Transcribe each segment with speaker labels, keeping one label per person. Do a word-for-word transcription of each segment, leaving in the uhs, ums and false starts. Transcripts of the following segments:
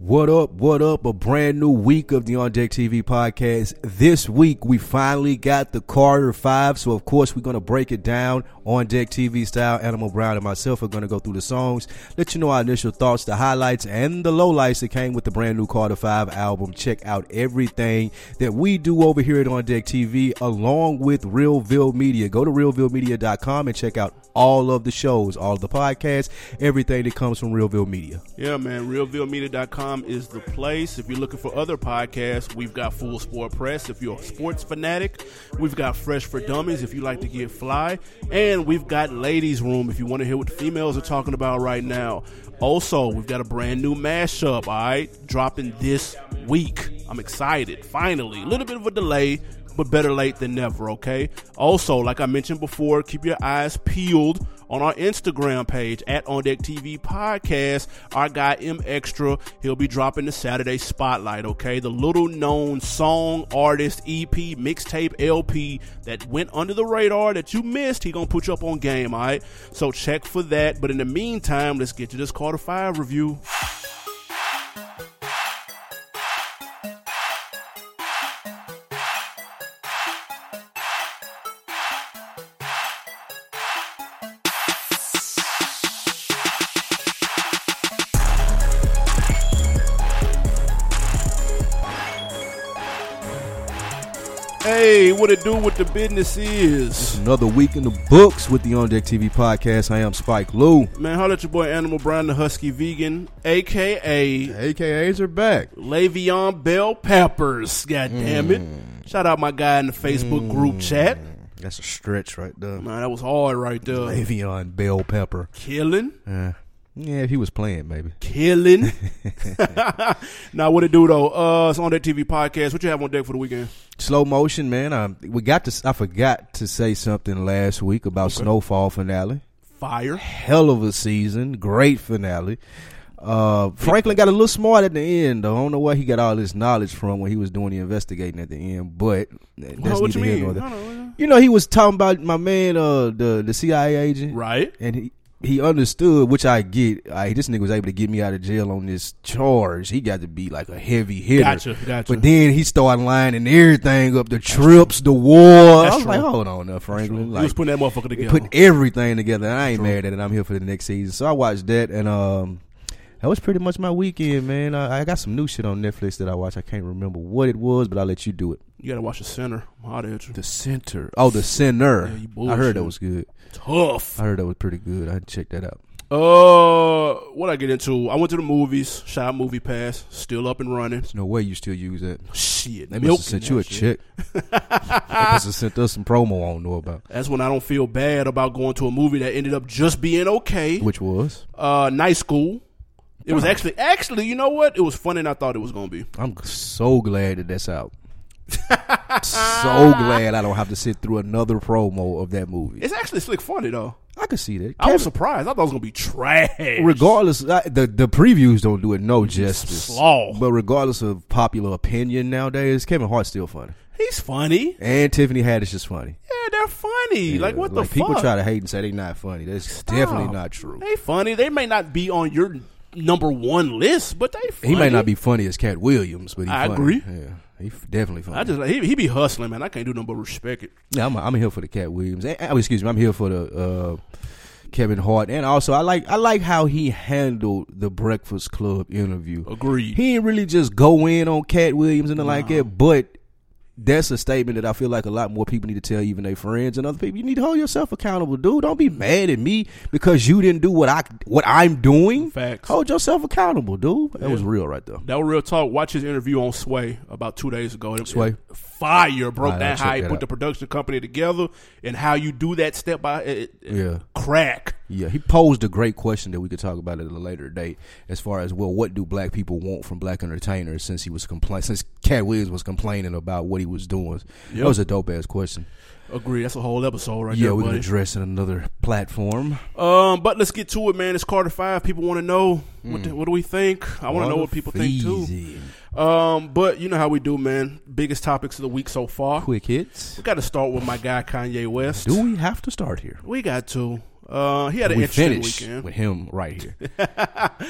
Speaker 1: What up, what up? A brand new week of the On Deck T V podcast. This week, we finally got the Carter five, so of course, we're going to break it down On Deck T V style. Animal Brown and myself are going to go through the songs, let you know our initial thoughts, the highlights, and the lowlights that came with the brand new Carter five album. Check out everything that we do over here at On Deck T V, along with Realville Media. Go to realville media dot com and check out all of the shows, all of the podcasts, everything that comes from Realville Media.
Speaker 2: Yeah, man, realville media dot com is the place. If you're looking for other podcasts, we've got Full Sport Press. If you're a sports fanatic, we've got Fresh for Dummies if you like to get fly. And we've got Ladies Room if you want to hear what the females are talking about right now. Also, we've got a brand new mashup, all right, dropping this week. I'm excited. Finally, a little bit of a delay, but better late than never, okay? Also, like I mentioned before, keep your eyes peeled on our Instagram page at On Deck T V Podcast. Our guy M Extra, he'll be dropping the Saturday Spotlight, okay? The little known song, artist, E P, mixtape, L P that went under the radar that you missed, he gonna put you up on game, all right? So check for that. But in the meantime, let's get to this Carter five review. Hey, what it do, what the business is?
Speaker 1: It's another week in the books with the On Deck T V podcast. I am Spike Lou.
Speaker 2: Man, holla at your boy Animal Brown, the Husky Vegan, a k a.
Speaker 1: A K As are back.
Speaker 2: Le'Veon Bell Peppers, god damn it.
Speaker 1: Mm.
Speaker 2: Shout out my guy in the Facebook mm. group chat.
Speaker 1: That's a stretch right there.
Speaker 2: Man, that was hard right there.
Speaker 1: Le'Veon Bell Pepper.
Speaker 2: Killing.
Speaker 1: Uh, yeah, if he was playing, maybe.
Speaker 2: Killing. Now, what it do, though? Uh, it's On Deck T V podcast. What you have on deck for the weekend?
Speaker 1: Slow motion, man. I, we got to. I forgot to say something last week about okay. Snowfall finale.
Speaker 2: Fire.
Speaker 1: Hell of a season. Great finale. Uh, Franklin got a little smart at the end, though. I don't know where he got all this knowledge from when he was doing the investigating at the end, but that's
Speaker 2: well, what
Speaker 1: neither
Speaker 2: you
Speaker 1: here nor
Speaker 2: mean?
Speaker 1: there.
Speaker 2: Know,
Speaker 1: you know, he was talking about my man, uh, the the C I A agent,
Speaker 2: right?
Speaker 1: And he. He understood, which I get. I, this nigga was able to get me out of jail on this charge. He got to be like a heavy hitter.
Speaker 2: Gotcha, gotcha.
Speaker 1: But then he started lining everything up, the
Speaker 2: That's
Speaker 1: trips,
Speaker 2: true.
Speaker 1: the war.
Speaker 2: That's
Speaker 1: I was
Speaker 2: true.
Speaker 1: like, hold on now, Franklin. Like,
Speaker 2: he was putting that motherfucker together.
Speaker 1: Putting everything together. And I ain't
Speaker 2: True.
Speaker 1: mad at it. I'm here for the next season. So I watched that, and um, that was pretty much my weekend, man. I, I got some new shit on Netflix that I watched. I can't remember what it was, but I'll let you do it.
Speaker 2: You gotta watch The Center. How did you?
Speaker 1: The Center. Oh, The Center.
Speaker 2: Yeah,
Speaker 1: I heard that was good.
Speaker 2: Tough.
Speaker 1: I heard that was pretty good. I had to check that out.
Speaker 2: Uh, what I get into? I went to the movies. Shot Movie Pass. Still up and running.
Speaker 1: There's no way you still use that.
Speaker 2: Shit.
Speaker 1: They must have sent you a check. They must have sent us some promo I don't know about.
Speaker 2: That's when I don't feel bad about going to a movie that ended up just being okay.
Speaker 1: Which was?
Speaker 2: Uh, Night School. It was actually, actually, you know what? It was funner than I thought it was going to be.
Speaker 1: I'm so glad that that's out. So glad I don't have to sit through another promo of that movie.
Speaker 2: It's actually slick funny, though.
Speaker 1: I could see that.
Speaker 2: I
Speaker 1: Kevin,
Speaker 2: was surprised. I thought it was going to be trash.
Speaker 1: Regardless, I, the the previews don't do it no justice.
Speaker 2: Slaw.
Speaker 1: But regardless of popular opinion nowadays, Kevin Hart's still funny.
Speaker 2: He's funny.
Speaker 1: And Tiffany Haddish is funny.
Speaker 2: Yeah, they're funny.
Speaker 1: Yeah,
Speaker 2: like, what
Speaker 1: like
Speaker 2: the
Speaker 1: people
Speaker 2: fuck?
Speaker 1: try to hate and say they're not funny. That's
Speaker 2: Stop.
Speaker 1: definitely not true.
Speaker 2: They funny. They may not be on your number one list, but they funny.
Speaker 1: He may not be funny as Cat Williams, but he
Speaker 2: I
Speaker 1: funny.
Speaker 2: agree.
Speaker 1: Yeah, he definitely funny.
Speaker 2: I just like, he, he be hustling, man. I can't do nothing but respect it.
Speaker 1: Yeah, I'm, I'm here for the Cat Williams. Oh, excuse me, I'm here for the uh, Kevin Hart, and also I like I like how he handled the Breakfast Club interview.
Speaker 2: Agreed.
Speaker 1: He didn't really just go in on Cat Williams and
Speaker 2: nah.
Speaker 1: like that, but that's a statement that I feel like a lot more people need to tell even their friends and other people. You need to hold yourself accountable, dude. Don't be mad at me because you didn't do what I what I'm doing.
Speaker 2: Facts.
Speaker 1: Hold yourself accountable, dude. That
Speaker 2: yeah.
Speaker 1: was real right there.
Speaker 2: That was real talk. Watch his interview on Sway about two days ago. It,
Speaker 1: Sway.
Speaker 2: It, fire. Broke
Speaker 1: right,
Speaker 2: down how he
Speaker 1: that
Speaker 2: put
Speaker 1: out.
Speaker 2: the production company together and how you do that step by it,
Speaker 1: yeah.
Speaker 2: crack.
Speaker 1: Yeah, he posed a great question that we could talk about at a later date as far as, well, what do black people want from black entertainers since he was compla- since Cat Williams was complaining about what he was doing. Yep. That was a dope-ass question.
Speaker 2: Agree. That's a whole episode right
Speaker 1: yeah,
Speaker 2: there,
Speaker 1: we
Speaker 2: buddy.
Speaker 1: can address it in another platform.
Speaker 2: Um, but let's get to it, man. It's Carter five. People want to know
Speaker 1: Mm.
Speaker 2: what, the, what do we think. I want to know what people think
Speaker 1: Feezy.
Speaker 2: too. Um, but you know how we do, man. Biggest topics of the week so far.
Speaker 1: Quick hits.
Speaker 2: We got to start with my guy Kanye West.
Speaker 1: Do we have to start here?
Speaker 2: We got to. Uh, he had an
Speaker 1: we
Speaker 2: interesting
Speaker 1: finish
Speaker 2: weekend
Speaker 1: with him right here.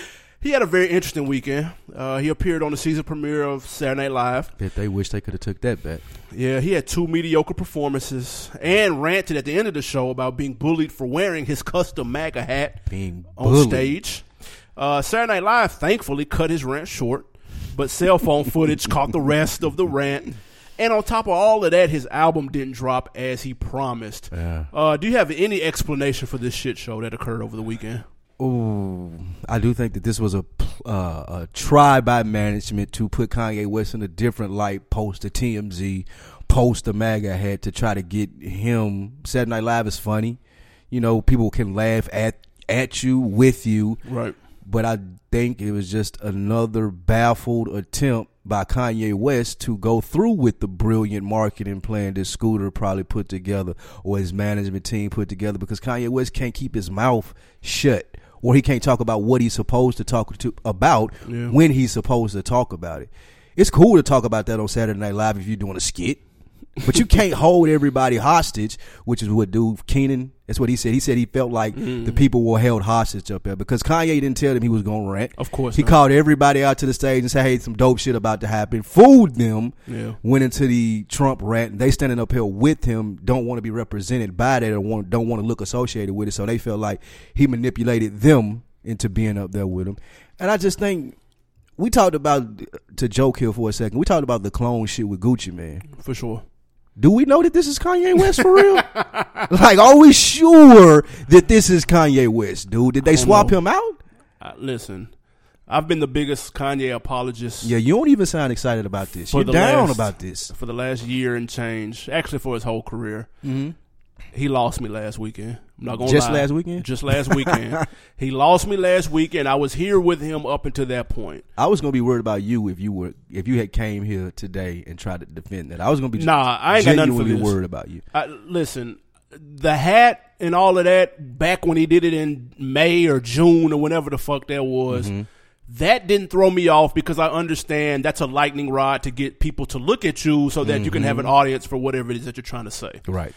Speaker 2: he had a very interesting weekend. Uh, he appeared on the season premiere of Saturday Night Live.
Speaker 1: Bet they wish they could have took that bet.
Speaker 2: Yeah, he had two mediocre performances and ranted at the end of the show about being bullied for wearing his custom MAGA hat
Speaker 1: Being
Speaker 2: on
Speaker 1: bullied.
Speaker 2: stage. Uh, Saturday Night Live thankfully cut his rant short, but cell phone footage caught the rest of the rant. And on top of all of that, his album didn't drop as he promised.
Speaker 1: Yeah.
Speaker 2: Uh, do you have any explanation for this shit show that occurred over the weekend?
Speaker 1: Ooh, I do think that this was a, uh, a try by management to put Kanye West in a different light, post the T M Z, post the MAGA hat to try to get him. Saturday Night Live is funny. You know, people can laugh at, at you, with you.
Speaker 2: Right.
Speaker 1: But I think it was just another baffled attempt by Kanye West to go through with the brilliant marketing plan that Scooter probably put together or his management team put together, because Kanye West can't keep his mouth shut, or he can't talk about what he's supposed to talk to about
Speaker 2: yeah. when
Speaker 1: he's supposed to talk about it. It's cool to talk about that on Saturday Night Live if you're doing a skit, but you can't hold everybody hostage, which is what dude Keenan, that's what he said. He said he felt like mm. the people were held hostage up there because Kanye didn't tell them he was going to rant.
Speaker 2: Of course
Speaker 1: He
Speaker 2: not.
Speaker 1: called everybody out to the stage and said, hey, some dope shit about to happen. Fooled them.
Speaker 2: Yeah.
Speaker 1: Went into the Trump rant. And they standing up here with him, don't want to be represented by that or want, don't want to look associated with it. So they felt like he manipulated them into being up there with him. And I just think, we talked about, to joke here for a second, we talked about the clone shit with Gucci Mane.
Speaker 2: For sure.
Speaker 1: Do we know that this is Kanye West for real? Like, are we sure that this is Kanye West, dude? Did they swap
Speaker 2: know.
Speaker 1: him out?
Speaker 2: Uh, listen, I've been the biggest Kanye apologist.
Speaker 1: Yeah, you don't even sound excited about this.
Speaker 2: For
Speaker 1: You're
Speaker 2: the
Speaker 1: down
Speaker 2: last-
Speaker 1: about this.
Speaker 2: For the last year and change, actually for his whole career.
Speaker 1: Mm-hmm.
Speaker 2: He lost me last weekend. I'm not gonna
Speaker 1: Just
Speaker 2: lie.
Speaker 1: last weekend?
Speaker 2: Just last weekend. He lost me last weekend. I was here with him up until that point.
Speaker 1: I was gonna be worried about you if you were if you had came here today and tried to defend that. I was gonna be
Speaker 2: Nah, I ain't got nothing for
Speaker 1: genuinely
Speaker 2: this.
Speaker 1: worried about you.
Speaker 2: I, listen, the hat and all of that, back when he did it in May or June or whenever the fuck that was,
Speaker 1: Mm-hmm.
Speaker 2: that didn't throw me off because I understand that's a lightning rod to get people to look at you so that
Speaker 1: Mm-hmm.
Speaker 2: you can have an audience for whatever it is that you're trying to say.
Speaker 1: Right.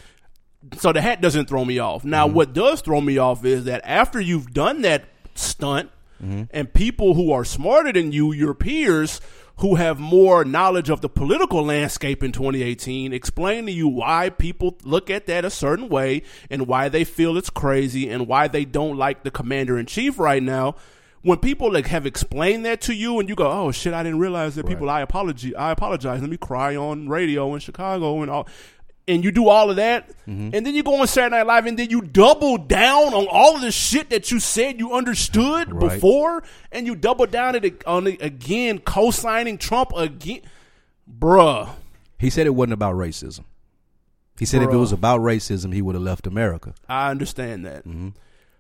Speaker 2: So the hat doesn't throw me off. Now,
Speaker 1: Mm-hmm.
Speaker 2: what does throw me off is that after you've done that stunt
Speaker 1: Mm-hmm.
Speaker 2: and people who are smarter than you, your peers, who have more knowledge of the political landscape in twenty eighteen, explain to you why people look at that a certain way and why they feel it's crazy and why they don't like the commander-in-chief right now. When people like have explained that to you and you go, oh shit, I didn't realize that people, I apologize, I apologize. Let me cry on radio in Chicago and all. And you do all of that,
Speaker 1: Mm-hmm.
Speaker 2: and then you go on Saturday Night Live, and then you double down on all of the shit that you said you understood
Speaker 1: Right.
Speaker 2: before, and you double down it on it again, co-signing Trump again, bruh.
Speaker 1: He said it wasn't about racism. He said if it
Speaker 2: Bruh.
Speaker 1: was about racism, he would have left America.
Speaker 2: I understand that,
Speaker 1: Mm-hmm.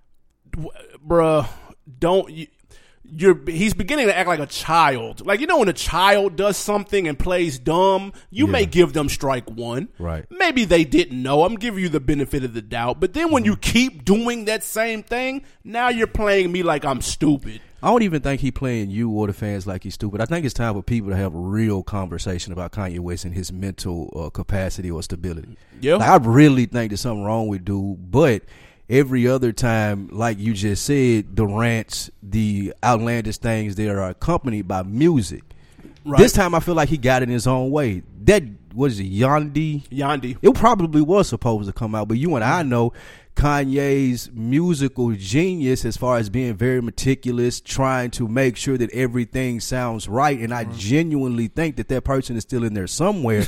Speaker 2: W- bruh. Don't you? You're, he's beginning to act like a child. Like, you know, when a child does something and plays dumb, you
Speaker 1: Yeah.
Speaker 2: may give them strike one.
Speaker 1: Right.
Speaker 2: Maybe they didn't know. I'm giving you the benefit of the doubt. But then when you keep doing that same thing, now you're playing me like I'm stupid.
Speaker 1: I don't even think he playing you or the fans like he's stupid. I think it's time for people to have a real conversation about Kanye West and his mental uh, capacity or stability.
Speaker 2: Yeah.
Speaker 1: Like, I really think there's something wrong with dude, but every other time, like you just said, the rants, the outlandish things, they are accompanied by music.
Speaker 2: Right.
Speaker 1: This time I feel like he got it in his own way. That, what is it, Yandi?
Speaker 2: Yandi.
Speaker 1: It probably was supposed to come out, but you and I know Kanye's musical genius as far as being very meticulous, trying to make sure that everything sounds right, and I genuinely think that that person is still in there somewhere.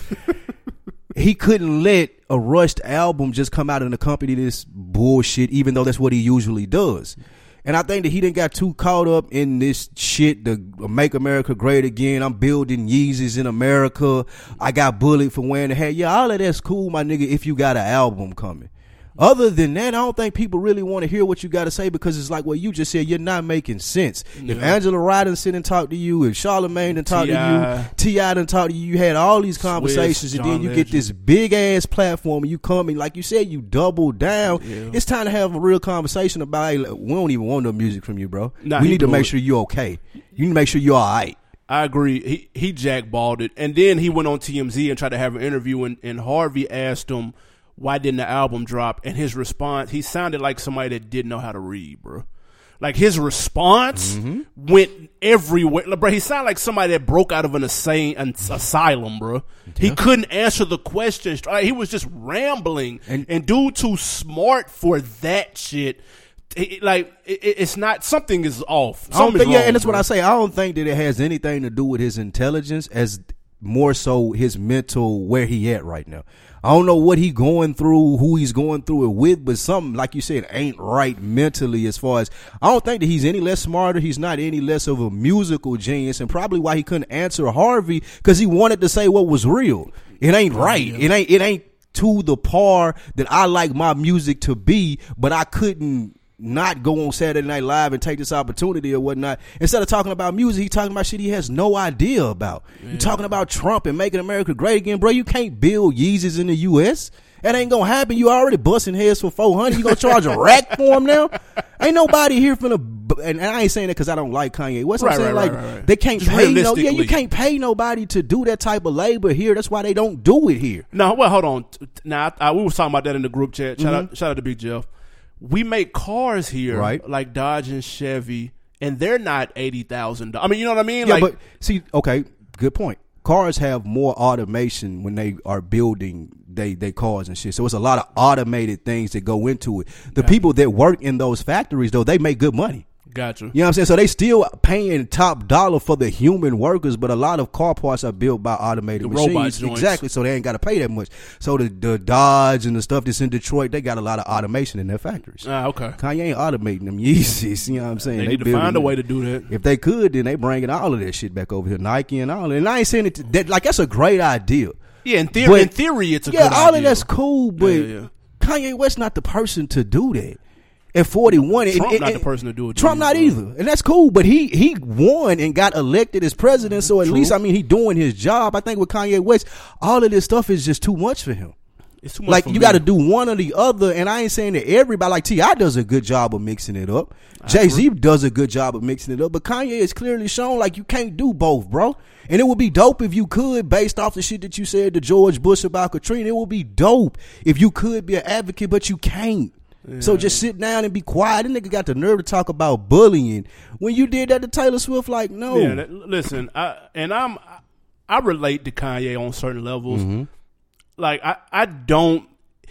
Speaker 1: He couldn't let a rushed album just come out and accompany this bullshit, even though that's what he usually does. And I think that he didn't got too caught up in this shit, the Make America Great Again. I'm building Yeezys in America. I got bullied for wearing the hat. Yeah, all of that's cool, my nigga, if you got an album coming. Other than that, I don't think people really want to hear what you got to say, because it's like what you just said, you're not making sense.
Speaker 2: Yeah.
Speaker 1: If Angela Ryder sit and talk to you, if Charlamagne done talk to you, T I done talk to you, you had all these conversations,
Speaker 2: Swiss,
Speaker 1: and then
Speaker 2: John
Speaker 1: you
Speaker 2: Legend.
Speaker 1: get this big ass platform and you come and like you said, you double down.
Speaker 2: Yeah.
Speaker 1: It's time to have a real conversation about, hey, look, we don't even want no music from you, bro.
Speaker 2: Nah,
Speaker 1: we
Speaker 2: he
Speaker 1: need to
Speaker 2: blew
Speaker 1: make
Speaker 2: it.
Speaker 1: sure you're okay. You need to make sure you're all right.
Speaker 2: I agree. He he jackballed it. And then he went on T M Z and tried to have an interview, and, and Harvey asked him, why didn't the album drop? And his response, he sounded like somebody that didn't know how to read, bro. Like his response mm-hmm. went everywhere. Like, bro, he sounded like somebody that broke out of an insane an asylum, bro. Yeah. He couldn't answer the questions. Like, he was just rambling. And, and dude too smart for that shit. It, like it, it's not, something is off. Something
Speaker 1: think,
Speaker 2: is
Speaker 1: yeah,
Speaker 2: wrong,
Speaker 1: and that's
Speaker 2: bro.
Speaker 1: what I say. I don't think that it has anything to do with his intelligence, as more so his mental, where he at right now. I don't know what he going through, who he's going through it with, but something, like you said, ain't right mentally. As far as, I don't think that he's any less smarter. He's not any less of a musical genius, and probably why he couldn't answer Harvey, because he wanted to say what was real. It ain't right. Yeah. It ain't. It ain't to the par that I like my music to be, but I couldn't not go on Saturday Night Live and take this opportunity or whatnot. Instead of talking about music, he talking about shit he has no idea about. Yeah. You talking about Trump and making America great again, bro. You can't build Yeezys in the U S. That ain't gonna happen. You already busting heads for four hundred. You gonna charge a rack for him now? Ain't nobody here finna. And I ain't saying that because I don't like Kanye. What's right, I'm saying? Right, like right, right. They can't Just pay no. Yeah, you can't pay nobody to do that type of labor here. That's why they don't do it here.
Speaker 2: No, well, hold on. Now I, I, we was talking about that in the group chat. Shout mm-hmm. out, shout out to Big Jeff. We make cars here, right, like Dodge and Chevy, and they're not eighty thousand dollars. I mean, you know what I mean?
Speaker 1: Yeah,
Speaker 2: like,
Speaker 1: but see, okay, good point. Cars have more automation when they are building they they cars and shit. So it's a lot of automated things that go into it. The gotcha. people that work in those factories, though, they make good money.
Speaker 2: Gotcha.
Speaker 1: You know what I'm saying? So they still paying top dollar for the human workers, but a lot of car parts are built by automated
Speaker 2: the
Speaker 1: machines. Exactly. So they ain't got to pay that much. So the, the Dodge and the stuff that's in Detroit, they got a lot of automation in their factories.
Speaker 2: Ah, okay.
Speaker 1: Kanye ain't automating them Yeezys. You know what I'm saying?
Speaker 2: They, they need to find a way to do that.
Speaker 1: If they could, then they bringing all of that shit back over here, Nike and all of it. And I ain't saying it to, that, like, that's a great idea.
Speaker 2: Yeah, in theory, but, in theory, it's a
Speaker 1: yeah,
Speaker 2: good idea.
Speaker 1: Yeah, all of that's cool, but
Speaker 2: yeah, yeah.
Speaker 1: Kanye West not the person to do that. At forty-one,
Speaker 2: Trump
Speaker 1: and,
Speaker 2: not
Speaker 1: and,
Speaker 2: the person to do it.
Speaker 1: Trump not either, and that's cool. But he he won and got elected as president, so at
Speaker 2: True.
Speaker 1: least I mean he doing his job. I think with Kanye West, all of this stuff is just too much for him.
Speaker 2: It's too much.
Speaker 1: Like
Speaker 2: for
Speaker 1: you
Speaker 2: got
Speaker 1: to do one or the other, and I ain't saying that everybody. Like T I does a good job of mixing it up. Jay Z does a good job of mixing it up, but Kanye is clearly shown like you can't do both, bro. And it would be dope if you could, based off the shit that you said to George Bush about Katrina. It would be dope if you could be an advocate, but you can't. Yeah. So just sit down and be quiet. That nigga got the nerve to talk about bullying when you did that to Taylor Swift. Like, no.
Speaker 2: Yeah, that, listen, I, and I'm I relate to Kanye on certain levels. Mm-hmm. Like, I, I don't.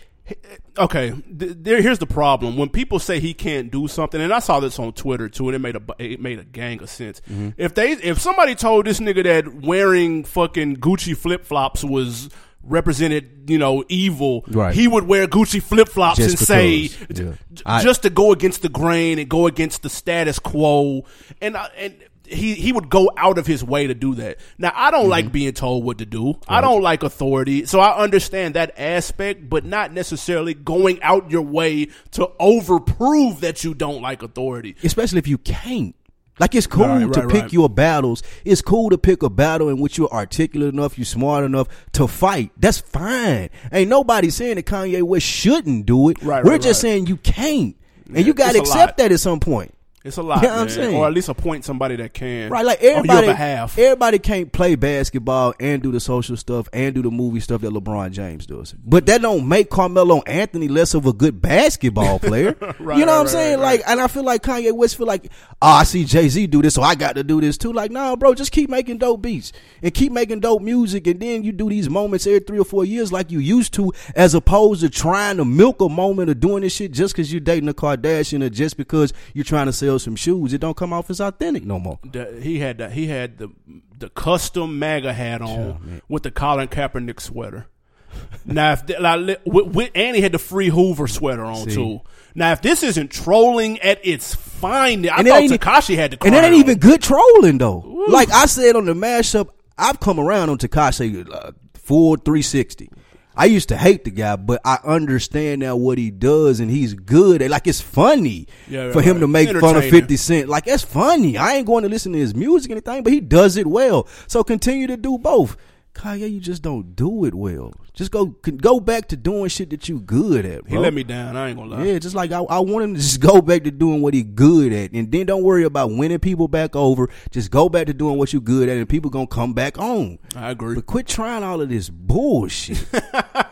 Speaker 2: Okay, th- there. Here's the problem: when people say he can't do something, and I saw this on Twitter too, and it made a it made a gang of sense. Mm-hmm. If they if somebody told this nigga that wearing fucking Gucci flip flops was represented, you know, evil, right, he would wear Gucci flip flops and because, say, yeah. I, just to go against the grain and go against the status quo, and and he he would go out of his way to do that. Now, I don't mm-hmm. like being told what to do. Right. I don't like authority, so I understand that aspect, but not necessarily going out your way to overprove that you don't like authority,
Speaker 1: especially if you can't. Like, it's cool right, to
Speaker 2: right,
Speaker 1: pick
Speaker 2: right.
Speaker 1: your battles. It's cool to pick a battle in which you're articulate enough, you're smart enough to fight. That's fine. Ain't nobody saying that Kanye West shouldn't do it.
Speaker 2: Right,
Speaker 1: We're
Speaker 2: right,
Speaker 1: just
Speaker 2: right.
Speaker 1: saying you can't.
Speaker 2: Yeah,
Speaker 1: and you got to accept that at some point.
Speaker 2: It's a lot,
Speaker 1: you know
Speaker 2: man.
Speaker 1: what I'm saying?
Speaker 2: Or at least appoint somebody that can.
Speaker 1: Right, like everybody,
Speaker 2: on your behalf.
Speaker 1: Everybody can't play basketball and do the social stuff and do the movie stuff that LeBron James does. But that don't make Carmelo Anthony less of a good basketball player.
Speaker 2: right,
Speaker 1: you know
Speaker 2: right,
Speaker 1: what I'm saying?
Speaker 2: Right, right.
Speaker 1: Like, and I feel like Kanye West feel like, oh, I see Jay-Z do this, so I got to do this too. Like, nah, bro, just keep making dope beats and keep making dope music, and then you do these moments every three or four years like you used to, as opposed to trying to milk a moment of doing this shit just because you're dating a Kardashian or just because you're trying to sell some shoes. It don't come off as authentic no more.
Speaker 2: The, he had the, he had the the custom MAGA hat on yeah, with the Colin Kaepernick sweater. Now, if the, like, with, with, and he had the Free Hoover sweater on See. too. Now, if this isn't trolling at its finest, I
Speaker 1: and
Speaker 2: thought Tekashi had the
Speaker 1: and it ain't
Speaker 2: on.
Speaker 1: even good trolling though. Ooh. Like I said on the mashup, I've come around on Tekashi uh, full three sixty. I used to hate the guy, but I understand now what he does, and he's good. Like, it's funny
Speaker 2: yeah, right,
Speaker 1: for him
Speaker 2: right.
Speaker 1: to make fun of fifty Cent. Like, that's funny. I ain't going to listen to his music or anything, but he does it well. So continue to do both. Kanye, you just don't do it well. Just go go back to doing shit that you good at, bro.
Speaker 2: He let me down. I ain't gonna lie.
Speaker 1: Yeah, just like I, I want him to just go back to doing what he good at, and then don't worry about winning people back over. Just go back to doing what you good at, and people gonna come back on.
Speaker 2: I agree.
Speaker 1: But quit trying all of this bullshit.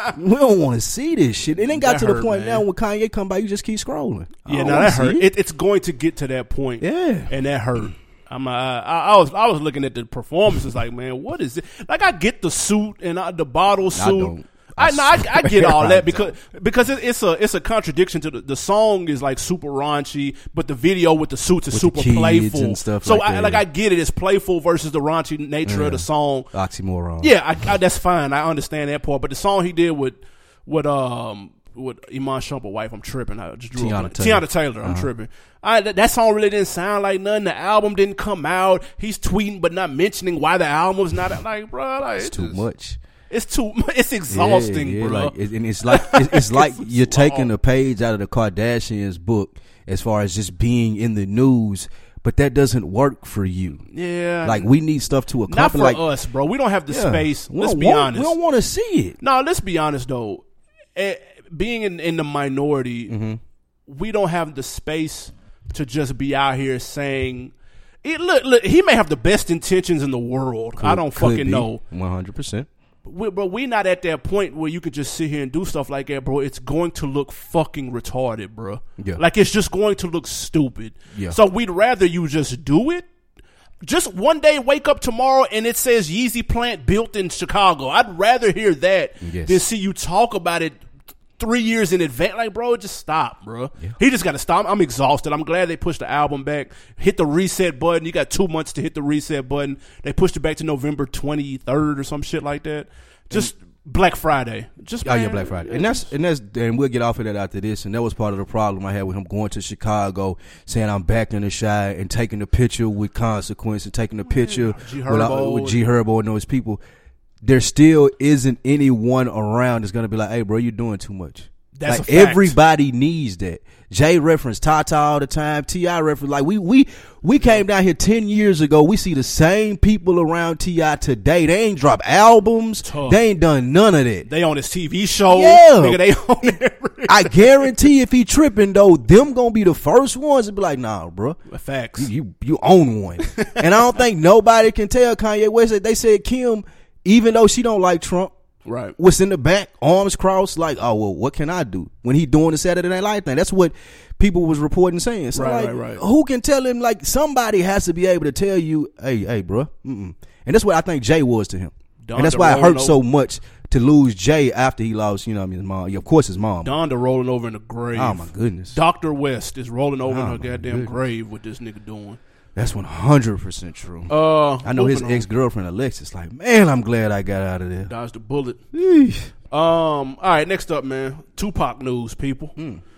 Speaker 1: We don't want to see this shit. It ain't got
Speaker 2: That
Speaker 1: to the
Speaker 2: hurt,
Speaker 1: point
Speaker 2: man.
Speaker 1: now when Kanye come by, you just keep scrolling. I
Speaker 2: Yeah,
Speaker 1: don't
Speaker 2: now
Speaker 1: wanna
Speaker 2: that
Speaker 1: see
Speaker 2: hurt.
Speaker 1: it.
Speaker 2: It, it's going to get to that point.
Speaker 1: Yeah.
Speaker 2: And that hurt. I'm uh, I, I was I was looking at the performances like, man, what is it? Like, I get the suit and I, the bottle suit.
Speaker 1: I don't.
Speaker 2: I, no, I, I get all
Speaker 1: I
Speaker 2: that because because it, it's a it's a contradiction to the, the song is like super raunchy, but the video with the suits is
Speaker 1: With
Speaker 2: super
Speaker 1: the kids
Speaker 2: playful
Speaker 1: and stuff
Speaker 2: so
Speaker 1: like
Speaker 2: I
Speaker 1: that.
Speaker 2: like I get it. It's playful versus the raunchy nature
Speaker 1: Yeah.
Speaker 2: of the song.
Speaker 1: Oxymoron.
Speaker 2: Yeah, I, I, that's fine. I understand that part. But the song he did with with um with Iman Shumpert wife, I'm tripping. I just drew
Speaker 1: Tiana
Speaker 2: up.
Speaker 1: Taylor.
Speaker 2: Tiana Taylor, I'm
Speaker 1: Uh-huh.
Speaker 2: tripping. I, that, that song really didn't sound like nothing. The album didn't come out. He's tweeting but not mentioning why the album's not out. Like, bro, like,
Speaker 1: It's too
Speaker 2: just-
Speaker 1: much.
Speaker 2: It's too. It's exhausting,
Speaker 1: yeah, yeah,
Speaker 2: bro.
Speaker 1: Like, it, and it's like it's, it's like
Speaker 2: It's
Speaker 1: you're taking
Speaker 2: long.
Speaker 1: a page out of the Kardashians' book as far as just being in the news, but that doesn't work for you.
Speaker 2: yeah,
Speaker 1: Like, we need stuff to
Speaker 2: not
Speaker 1: accompany.
Speaker 2: for
Speaker 1: Like,
Speaker 2: us, bro. We don't have the
Speaker 1: yeah,
Speaker 2: space.
Speaker 1: we
Speaker 2: Let's
Speaker 1: don't
Speaker 2: be
Speaker 1: want-
Speaker 2: honest.
Speaker 1: We don't want to see it.
Speaker 2: No, let's be honest though. Eh, being in, in the minority,
Speaker 1: Mm-hmm.
Speaker 2: we don't have the space to just be out here saying. It, look, look, he may have the best intentions in the world. I don't fucking know.
Speaker 1: One hundred percent.
Speaker 2: We, but we not at that point where you could just sit here and do stuff like that, bro. It's going to look fucking retarded, bro.
Speaker 1: Yeah.
Speaker 2: Like, it's just going to look stupid.
Speaker 1: Yeah.
Speaker 2: So we'd rather you just do it. Just one day wake up tomorrow and it says Yeezy plant built in Chicago. I'd rather hear that
Speaker 1: Yes.
Speaker 2: than see you talk about it three years in advance. Like, bro, just stop, bro.
Speaker 1: Yeah.
Speaker 2: He just got to stop. I'm exhausted. I'm glad they pushed the album back. Hit the reset button. You got two months to hit the reset button. They pushed it back to November twenty-third or some shit like that. Just Black Friday. Just
Speaker 1: Oh yeah,
Speaker 2: man,
Speaker 1: Black Friday, and that's and that's and we'll get off of that after this. And that was part of the problem I had with him going to Chicago, saying I'm back in the Chi and taking a picture with Consequence and taking a picture
Speaker 2: G
Speaker 1: with,
Speaker 2: Herbo
Speaker 1: with G Herbo and those people. There still isn't anyone around that's gonna be like, "Hey, bro, you're doing too much."
Speaker 2: That's
Speaker 1: like
Speaker 2: a fact.
Speaker 1: everybody needs that. Jay reference Tata all the time. T I reference like we we we came down here ten years ago. We see the same people around T I today. They ain't dropped albums.
Speaker 2: Tough.
Speaker 1: They ain't done none of that.
Speaker 2: They on his T V show.
Speaker 1: Yeah.
Speaker 2: Nigga, they on everything.
Speaker 1: I guarantee if he tripping though, them gonna be the first ones to be like, nah, bro,
Speaker 2: Facts.
Speaker 1: you you, you own one. And I don't think nobody can tell Kanye West that they said Kim, even though she don't like Trump,
Speaker 2: Right.
Speaker 1: what's in the back, arms crossed, like, oh well, what can I do when he doing the Saturday Night Live thing? That's what people was reporting saying. So
Speaker 2: Right,
Speaker 1: like,
Speaker 2: right, right.
Speaker 1: who can tell him? Like, somebody has to be able to tell you, hey, hey, bro. Mm-mm. And that's what I think Jay was to him,
Speaker 2: Donda
Speaker 1: and that's why it
Speaker 2: rolling
Speaker 1: hurt so much to lose Jay after he lost. You know, what I mean, his mom. Yeah, of course, his mom.
Speaker 2: Donda rolling over in the grave.
Speaker 1: Oh my goodness.
Speaker 2: Doctor West is rolling over
Speaker 1: Oh,
Speaker 2: in her
Speaker 1: my
Speaker 2: goddamn
Speaker 1: goodness.
Speaker 2: grave. What this nigga doing?
Speaker 1: That's one hundred percent true.
Speaker 2: Uh,
Speaker 1: I know his
Speaker 2: moving on.
Speaker 1: ex girlfriend Alexis. Like, man, I'm glad I got out of there.
Speaker 2: Dodged the bullet.
Speaker 1: Eesh.
Speaker 2: Um. All right. Next up, man. Tupac news, people.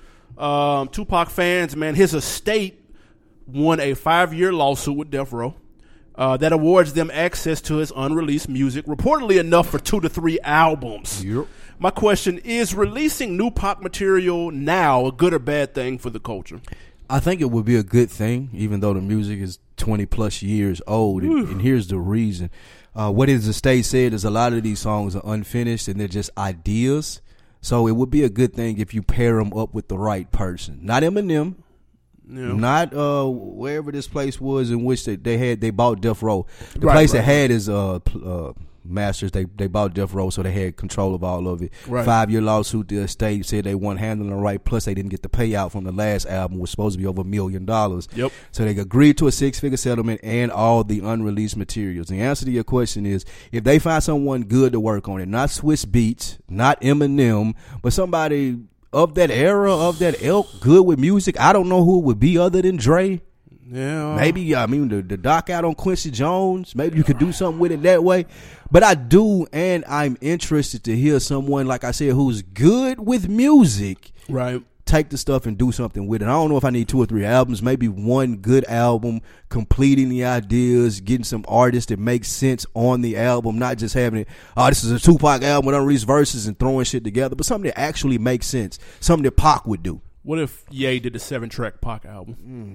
Speaker 2: Um. Tupac fans, man. His estate won a five-year lawsuit with Death Row uh, that awards them access to his unreleased music, reportedly enough for two to three albums.
Speaker 1: Yep.
Speaker 2: My question is: releasing new Pac material now a good or bad thing for the culture?
Speaker 1: I think it would be a good thing, even though the music is twenty plus years old. And, and here's the reason. Uh, what his estate said is a lot of these songs are unfinished and they're just ideas. So it would be a good thing if you pair them up with the right person. Not Eminem.
Speaker 2: Yeah.
Speaker 1: Not uh, wherever this place was in which they, they had they bought Death Row. The
Speaker 2: Right,
Speaker 1: place
Speaker 2: right,
Speaker 1: that had his uh, pl- uh, masters, they they bought Death Row, so they had control of all of it.
Speaker 2: Right.
Speaker 1: Five year lawsuit. The estate said they weren't handling it right. Plus, they didn't get the payout from the last album, was supposed to be over a million dollars.
Speaker 2: Yep.
Speaker 1: So they agreed to a six figure settlement and all the unreleased materials. The answer to your question is, if they find someone good to work on it, not Swiss Beats, not Eminem, but somebody of that era, of that ilk, good with music. I don't know who it would be other than Dre.
Speaker 2: Yeah.
Speaker 1: Maybe, I mean, the, the doc out on Quincy Jones. Maybe you could do something with it that way. But I do, and I'm interested to hear someone, like I said, who's good with music,
Speaker 2: Right.
Speaker 1: take the stuff and do something with it. I don't know if I need two or three albums, maybe one good album, completing the ideas, getting some artists that make sense on the album, not just having it, oh, this is a Tupac album with unreleased verses and throwing shit together, but something that actually makes sense, something that Pac would do.
Speaker 2: What if Ye did the seven track Pac album?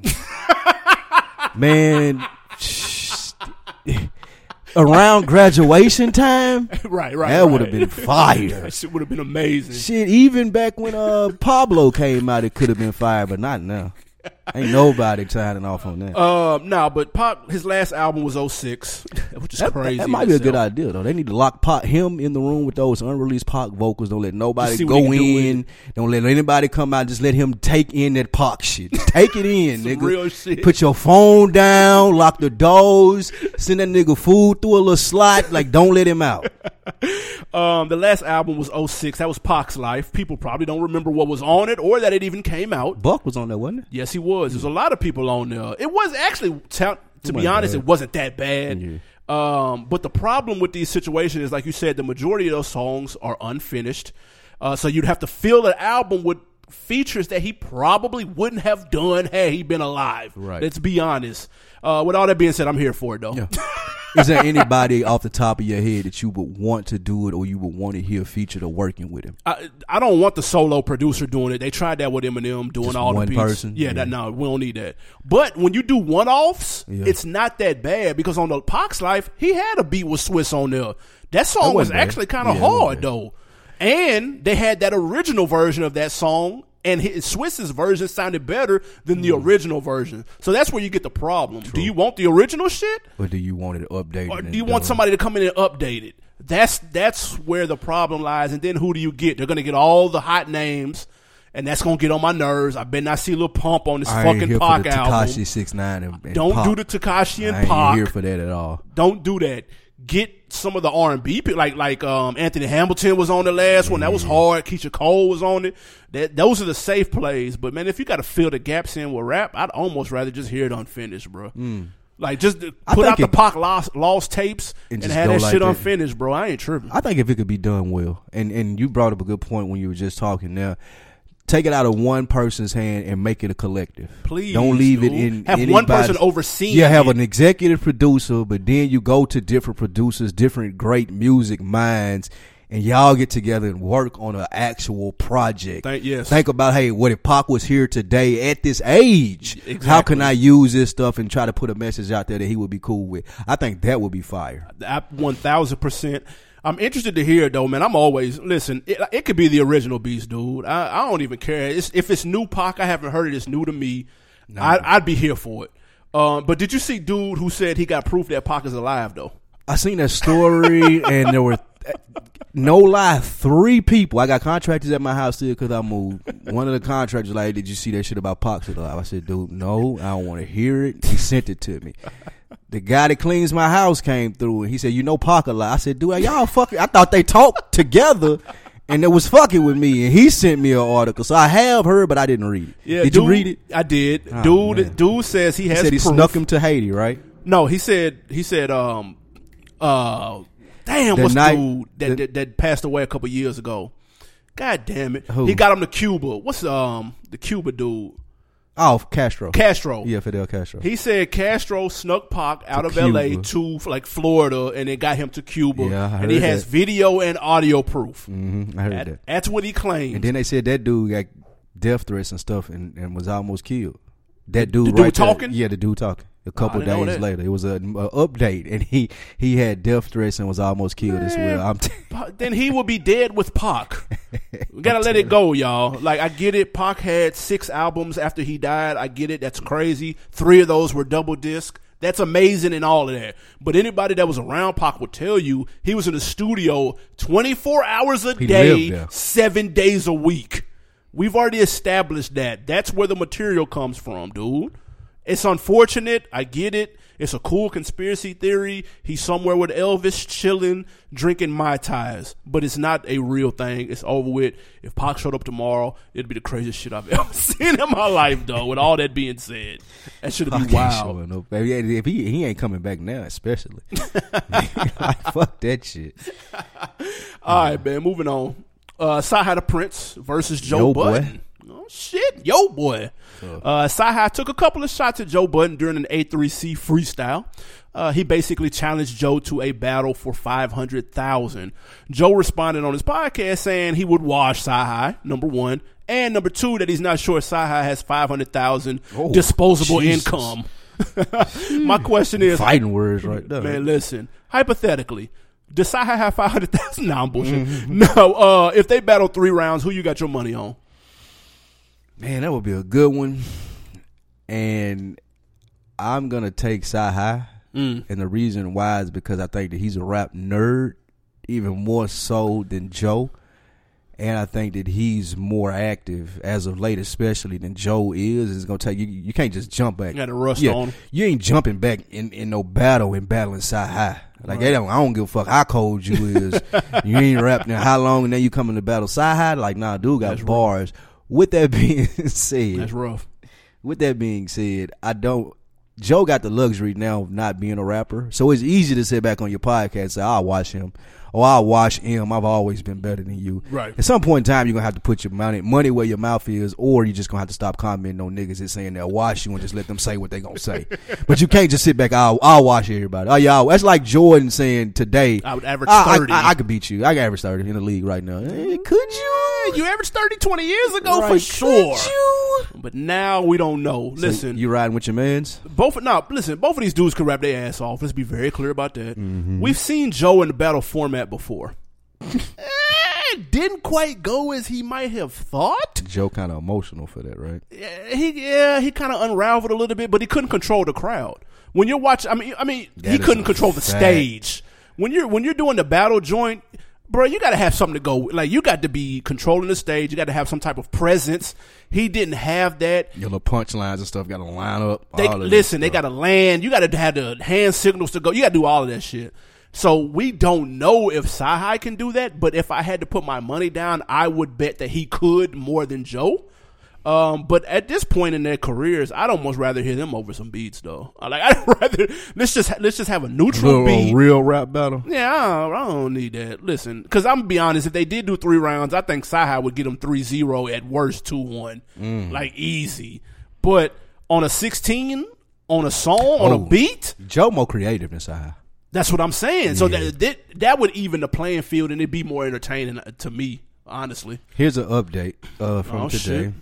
Speaker 1: Man, around graduation time,
Speaker 2: right, right.
Speaker 1: that would have
Speaker 2: right.
Speaker 1: been fire.
Speaker 2: That shit would have been amazing.
Speaker 1: Shit, even back when uh Pablo came out, it could have been fire, but not now. Ain't nobody signing off on that.
Speaker 2: Um, no, but Pac, his last album was oh six, which is
Speaker 1: that,
Speaker 2: crazy.
Speaker 1: That might be a good idea, though. They need to lock Pac, him in the room with those unreleased Pac vocals. Don't let nobody go in. Do Don't let anybody come out. Just let him take in that Pac shit. Just take it in, nigga.
Speaker 2: Real shit.
Speaker 1: Put your phone down, lock the doors, send that nigga food through a little slot. Like, don't let him out.
Speaker 2: um, the last album was oh six. That was Pac's life. People probably don't remember what was on it or that it even came out.
Speaker 1: Buck was on there, wasn't it?
Speaker 2: Yes, he was. There's a lot of people on there. It was actually, to, to be honest, bad. It wasn't that bad.
Speaker 1: Yeah.
Speaker 2: Um, but the problem with these situations is, like you said, the majority of those songs are unfinished. Uh, so you'd have to fill an album with features that he probably wouldn't have done had he been alive.
Speaker 1: Right.
Speaker 2: Let's be honest. Uh, with all that being said, I'm here for it, though.
Speaker 1: Yeah. Is there anybody off the top of your head that you would want to do it or you would want to hear featured or working with him?
Speaker 2: I, I don't want the solo producer doing it. They tried that with Eminem doing
Speaker 1: Just
Speaker 2: all
Speaker 1: one
Speaker 2: the beats.
Speaker 1: person?
Speaker 2: Yeah,
Speaker 1: Yeah.
Speaker 2: That, no, we don't need that. But when you do one-offs,
Speaker 1: Yeah.
Speaker 2: it's not that bad because on the Pac's life, he had a beat with Swiss on there. That song
Speaker 1: That
Speaker 2: was
Speaker 1: wasn't bad.
Speaker 2: actually kind of
Speaker 1: Yeah, it wasn't
Speaker 2: hard,
Speaker 1: bad.
Speaker 2: though. And they had that original version of that song, and his, Swiss's version sounded better than the
Speaker 1: Mm.
Speaker 2: original version. So that's where you get the problem. Do you want the original shit?
Speaker 1: Or do you want it updated?
Speaker 2: Or
Speaker 1: and
Speaker 2: do you want
Speaker 1: done?
Speaker 2: somebody to come in and update it? That's that's where the problem lies. And then who do you get? They're going to get all the hot names, and that's going to get on my nerves. I better not see Lil Pump on this
Speaker 1: I ain't
Speaker 2: fucking
Speaker 1: here
Speaker 2: Pac
Speaker 1: for the
Speaker 2: album.
Speaker 1: Tekashi six nine and, and
Speaker 2: Don't
Speaker 1: Pac.
Speaker 2: do the Tekashi and
Speaker 1: I ain't
Speaker 2: Pac.
Speaker 1: here for that at all.
Speaker 2: Don't do that. Get some of the R and B people, like like um, Anthony Hamilton was on the last one. That was hard. Keisha Cole was on it. That those are the safe plays. But man, if you got to fill the gaps in with rap, I'd almost rather just hear it unfinished, bro. Mm. Like just
Speaker 1: I
Speaker 2: put
Speaker 1: think
Speaker 2: out the
Speaker 1: it-
Speaker 2: Pac lost, lost tapes
Speaker 1: And
Speaker 2: and,
Speaker 1: just
Speaker 2: have
Speaker 1: go
Speaker 2: that
Speaker 1: like
Speaker 2: shit
Speaker 1: that.
Speaker 2: unfinished, bro. I ain't tripping.
Speaker 1: I think if it could be done well, and and you brought up a good point when you were just talking there. Take it out of one person's hand and make it a collective.
Speaker 2: Please,
Speaker 1: don't leave
Speaker 2: dude.
Speaker 1: it in.
Speaker 2: Have one
Speaker 1: anybody's-
Speaker 2: person overseeing
Speaker 1: Yeah, have
Speaker 2: it.
Speaker 1: an executive producer, but then you go to different producers, different great music minds, and y'all get together and work on an actual project.
Speaker 2: Thank- yes.
Speaker 1: Think about, hey, what if Pac was here today at this age?
Speaker 2: Exactly.
Speaker 1: How can I use this stuff and try to put a message out there that he would be cool with? I think that would be fire.
Speaker 2: one thousand percent. I'm interested to hear it, though, man. I'm always, listen, it, it could be the original Beast, dude. I, I don't even care. It's, if it's new Pac, I haven't heard it. It's new to me. I, I'd be here for it. Um, but did you see dude who said he got proof that Pac is alive, though?
Speaker 1: I seen that story, and there were, no lie, three people. I got contractors at my house still because I moved. One of the contractors was like, did you see that shit about Pac alive? I said, dude, no, I don't want to hear it. He sent it to me. The guy that cleans my house came through, and he said, you know Pac alive? I said, dude, y'all fucking, I thought they talked together, and it was fucking with me, and he sent me an article. So I have heard, but I didn't read it.
Speaker 2: Yeah,
Speaker 1: did
Speaker 2: dude,
Speaker 1: you read it?
Speaker 2: I did.
Speaker 1: Oh,
Speaker 2: dude,
Speaker 1: man.
Speaker 2: dude says he
Speaker 1: He
Speaker 2: has
Speaker 1: said he
Speaker 2: proof.
Speaker 1: snuck him to Haiti, right?
Speaker 2: No, he said, he said, um, uh, damn,
Speaker 1: The
Speaker 2: what's
Speaker 1: night-
Speaker 2: dude that,
Speaker 1: the-
Speaker 2: that that passed away a couple years ago? God damn it.
Speaker 1: Who?
Speaker 2: He got him to Cuba. What's um the Cuba dude?
Speaker 1: Oh, Castro.
Speaker 2: Castro.
Speaker 1: Yeah, Fidel Castro.
Speaker 2: He said Castro snuck Pac out
Speaker 1: To
Speaker 2: of L A
Speaker 1: Cuba.
Speaker 2: to like Florida, and then got him to Cuba.
Speaker 1: Yeah, I
Speaker 2: and he
Speaker 1: heard
Speaker 2: has
Speaker 1: that.
Speaker 2: video and audio proof.
Speaker 1: hmm I heard
Speaker 2: That-
Speaker 1: that.
Speaker 2: that's what he claims.
Speaker 1: And then they said that dude got death threats and stuff and, and was almost killed. That dude,
Speaker 2: the dude
Speaker 1: right there-
Speaker 2: talking?
Speaker 1: yeah, the dude talking. A couple
Speaker 2: I didn't know
Speaker 1: days
Speaker 2: that.
Speaker 1: later, it was a, a update, and he he had death threats and was almost killed as
Speaker 2: Man,
Speaker 1: well. I'm t-
Speaker 2: Pa- then he would be dead with Pac. We gotta let it go, y'all. Like, I get it. Pac had six albums after he died. I get it. That's crazy. Three of those were double disc. That's amazing and all of that. But anybody that was around Pac would tell you he was in the studio twenty-four hours a
Speaker 1: He
Speaker 2: day,
Speaker 1: lived there.
Speaker 2: seven days a week. We've already established that. That's where the material comes from, dude. It's unfortunate. I get it. It's a cool conspiracy theory. He's somewhere with Elvis chilling, drinking Mai Tais. But it's not a real thing. It's over with. If Pac showed up tomorrow, it'd be the craziest shit I've ever seen in my life, though. With all that being said, that should
Speaker 1: Pac
Speaker 2: be
Speaker 1: ain't
Speaker 2: wild.
Speaker 1: showing up, baby. If he he ain't coming back now, especially. Like, fuck that shit.
Speaker 2: All right, man. Moving on. Uh, Sci-Hi the Prince versus Joe
Speaker 1: Yo, boy.
Speaker 2: Budden. Oh, shit. Yo, boy. Uh, Sci-Hi took a couple of shots at Joe Budden during an A three C freestyle. Uh, he basically challenged Joe to a battle for five hundred thousand dollars. Joe responded on his podcast saying he would wash Sci-Hi, number one, and number two, that he's not sure Sci-Hi has five hundred thousand dollars
Speaker 1: Oh,
Speaker 2: disposable
Speaker 1: Jesus.
Speaker 2: income. My question is,
Speaker 1: Fighting words right there.
Speaker 2: man, listen, hypothetically, does Sci-Hi have five hundred thousand dollars? Nah, I'm bullshit. Mm-hmm. No, uh, if they battle three rounds, who you got your money on?
Speaker 1: Man, that would be a good one. and I'm gonna take Sci-Hi,
Speaker 2: Mm.
Speaker 1: and the reason why is because I think that he's a rap nerd, even more so than Joe. And I think that he's more active as of late, especially than Joe is. It's gonna take you. You can't just jump back.
Speaker 2: You got to rust
Speaker 1: yeah,
Speaker 2: on him.
Speaker 1: You ain't jumping back in, in no battle and battling Sci-Hi. Like, they don't, I don't give a fuck how cold you is. You ain't rapping in how long, and then you come in the battle Sci-Hi. Like, nah, dude got
Speaker 2: That's
Speaker 1: bars. Rough. With that being said,
Speaker 2: that's rough.
Speaker 1: With that being said, I don't. Joe got the luxury now of not being a rapper, so it's easy to sit back on your podcast and say, I'll watch him. Or I'll watch him. I've always been better than you.
Speaker 2: Right.
Speaker 1: At some point in time, you're going to have to put your money, money where your mouth is, or you're just going to have to stop commenting on niggas that's saying they'll watch you and just let them say what they're going to say. But you can't just sit back, I'll, I'll watch everybody. Oh, yeah, that's like Jordan saying today,
Speaker 2: I would average
Speaker 1: I,
Speaker 2: thirty.
Speaker 1: I, I, I could beat you. I can average thirty in the league right now. Hey, could you?
Speaker 2: You averaged thirty twenty years ago
Speaker 1: right,
Speaker 2: for sure.
Speaker 1: Could you?
Speaker 2: But now we don't know.
Speaker 1: So
Speaker 2: listen.
Speaker 1: you riding with your mans?
Speaker 2: Both no, listen, both of these dudes could rap their ass off. Let's be very clear about that. Mm-hmm. We've seen Joe in the battle format before. eh, didn't quite go as he might have thought.
Speaker 1: Joe kind of emotional for that, right?
Speaker 2: Yeah, he yeah, he kind of unraveled a little bit, but he couldn't control the crowd. When you're watching, I mean, I mean,
Speaker 1: That
Speaker 2: he
Speaker 1: is
Speaker 2: couldn't
Speaker 1: a
Speaker 2: control the
Speaker 1: fact.
Speaker 2: stage. When you're when you're doing the battle joint, bro, you got to have something to go. Like you got to be controlling the stage. You got to have some type of presence. He didn't have that.
Speaker 1: Your little punchlines and stuff got to line up.
Speaker 2: They
Speaker 1: all of
Speaker 2: listen.
Speaker 1: this
Speaker 2: They got to land. You got to have the hand signals to go. You got to do all of that shit. So we don't know if Sci-Hi can do that. But if I had to put my money down, I would bet that he could more than Joe. Um, but at this point in their careers, I'd almost rather hear them over some beats, though. I Like I'd rather let's just let's just have a neutral
Speaker 1: Little,
Speaker 2: beat.
Speaker 1: real rap battle.
Speaker 2: Yeah, I don't, I don't need that. Listen, because I'm gonna be honest, if they did do three rounds, I think Sci-Hi would get them three zero at worst two one,
Speaker 1: Mm.
Speaker 2: like easy. But on a sixteen, on a song, on
Speaker 1: Oh.
Speaker 2: a beat,
Speaker 1: Joe more creative than Sci-Hi.
Speaker 2: that's what I'm saying. So
Speaker 1: Yeah.
Speaker 2: that, that that would even the playing field, and it'd be more entertaining to me, honestly.
Speaker 1: Here's an update uh, from
Speaker 2: Oh,
Speaker 1: today.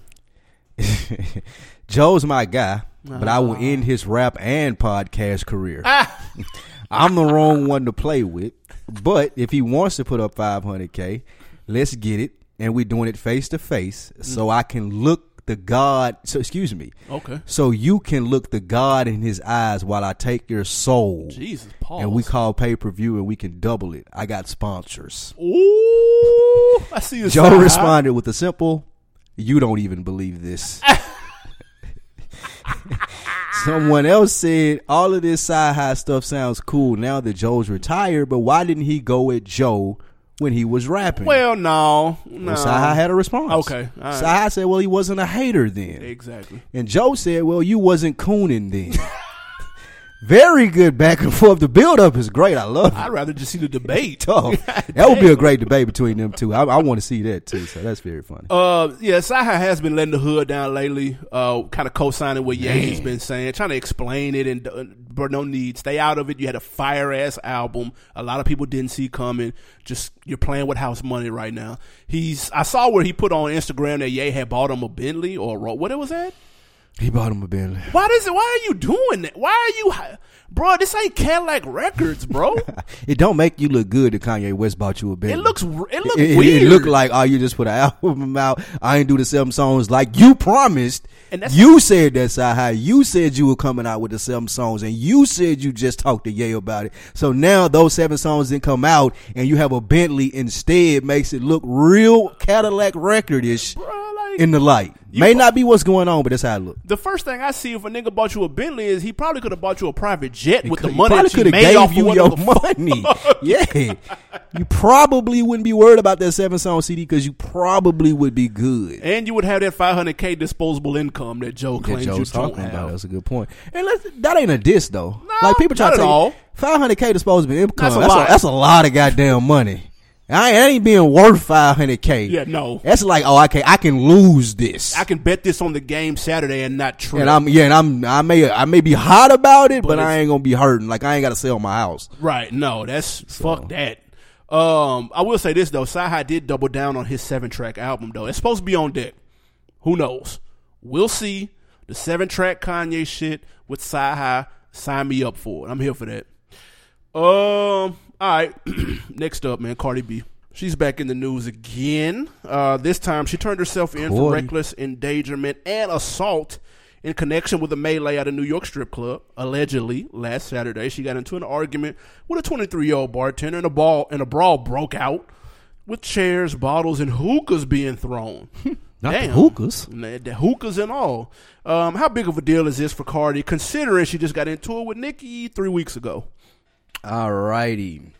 Speaker 1: Joe's my guy, but I will end his rap and podcast career.
Speaker 2: Ah,
Speaker 1: I'm the wrong one to play with, but if he wants to put up five hundred K, let's get it, and we're doing it face to face, so I can look the God. So excuse me.
Speaker 2: okay.
Speaker 1: So you can look the God in his eyes while I take your soul.
Speaker 2: Jesus, pause.
Speaker 1: And we call pay per view, and we can double it. I got sponsors.
Speaker 2: Ooh, I see the
Speaker 1: Joe
Speaker 2: side.
Speaker 1: responded with a simple, "You don't even believe this." Someone else said, all of this Sci-Hi stuff sounds cool now that Joe's retired, but why didn't he go at Joe when he was rapping?
Speaker 2: Well, no, no.
Speaker 1: Well, Sci-Hi had a response.
Speaker 2: Okay, all right.
Speaker 1: Sci-Hi said, well, he wasn't a hater then.
Speaker 2: Exactly.
Speaker 1: And Joe said, well, you wasn't cooning then. Very good back and forth. The build-up is great. I love it.
Speaker 2: I'd rather just see the debate.
Speaker 1: Tough. That would be a great debate between them two. I, I want to see that too, so that's very funny.
Speaker 2: Uh, yeah, Sci-Hi has been letting the hood down lately. Uh, kind of co-signing what Ye's been saying, trying to explain it, and uh, but no need. Stay out of it. You had a fire ass album. A lot of people didn't see coming. Just you're playing with house money right now. He's. I saw where he put on Instagram that Ye had bought him a Bentley or a Ro- what it was that.
Speaker 1: He bought him a Bentley.
Speaker 2: Why does it? Why are you doing that? Why are you, bro? This ain't Cadillac Records, bro.
Speaker 1: It don't make you look good that Kanye West bought you a Bentley.
Speaker 2: It looks. It look
Speaker 1: It, it,
Speaker 2: weird.
Speaker 1: it looked like, oh, you just put an album out. I ain't do the seven songs like you promised.
Speaker 2: And that's-
Speaker 1: you said that, Sci-Hi. You said you were coming out with the seven songs, and you said you just talked to Ye about it. So now those seven songs didn't come out, and you have a Bentley instead. Makes it look real Cadillac record-ish
Speaker 2: Bro, like,
Speaker 1: in the light.
Speaker 2: You-
Speaker 1: May not be what's going on, but that's how it look.
Speaker 2: The first thing I see if a nigga bought you a Bentley is he probably could have bought you a private jet with the
Speaker 1: He
Speaker 2: money
Speaker 1: probably
Speaker 2: that you
Speaker 1: coulda
Speaker 2: made
Speaker 1: gave
Speaker 2: off
Speaker 1: you
Speaker 2: of
Speaker 1: your
Speaker 2: what the
Speaker 1: money.
Speaker 2: fuck.
Speaker 1: Yeah, you probably wouldn't be worried about that seven song C D because you probably would be good.
Speaker 2: And you would have that five hundred K disposable income that Joe
Speaker 1: That
Speaker 2: claims you
Speaker 1: Joe's
Speaker 2: don't
Speaker 1: talking
Speaker 2: have.
Speaker 1: about. That's a good point. And let's, that ain't a diss though.
Speaker 2: No,
Speaker 1: like people try
Speaker 2: not
Speaker 1: to
Speaker 2: at
Speaker 1: take
Speaker 2: all.
Speaker 1: five hundred K disposable income.
Speaker 2: That's a
Speaker 1: That's,
Speaker 2: lot.
Speaker 1: A, that's a lot of goddamn money. I ain't, I ain't being worth five hundred K.
Speaker 2: Yeah, no.
Speaker 1: That's like, oh, okay, I can lose this.
Speaker 2: I can bet this on the game Saturday and not trip.
Speaker 1: and I'm yeah, and I'm I may I may be hot about it, but,
Speaker 2: But
Speaker 1: I
Speaker 2: it's-
Speaker 1: ain't gonna be hurting. Like I ain't gotta sell my house.
Speaker 2: Right, no, that's fuck that. Um, I will say this though, Sci-Hi did double down on his seven track album though. It's supposed to be on deck. Who knows? We'll see. The seven track Kanye shit with Sci-Hi. Sign me up for it. I'm here for that. Um, all right. Next up, man, Cardi B. She's back in the news again. Uh, this time she turned herself in for
Speaker 1: Cardi.
Speaker 2: reckless endangerment and assault in connection with a melee at a New York strip club. Allegedly, last Saturday, she got into an argument with a twenty-three-year-old bartender, and a ball and a brawl broke out with chairs, bottles, and hookahs being thrown.
Speaker 1: Not
Speaker 2: Damn.
Speaker 1: the hookahs.
Speaker 2: The hookahs and all. Um, how big of a deal is this for Cardi, considering she just got into it with Nicki three weeks ago?
Speaker 1: All righty.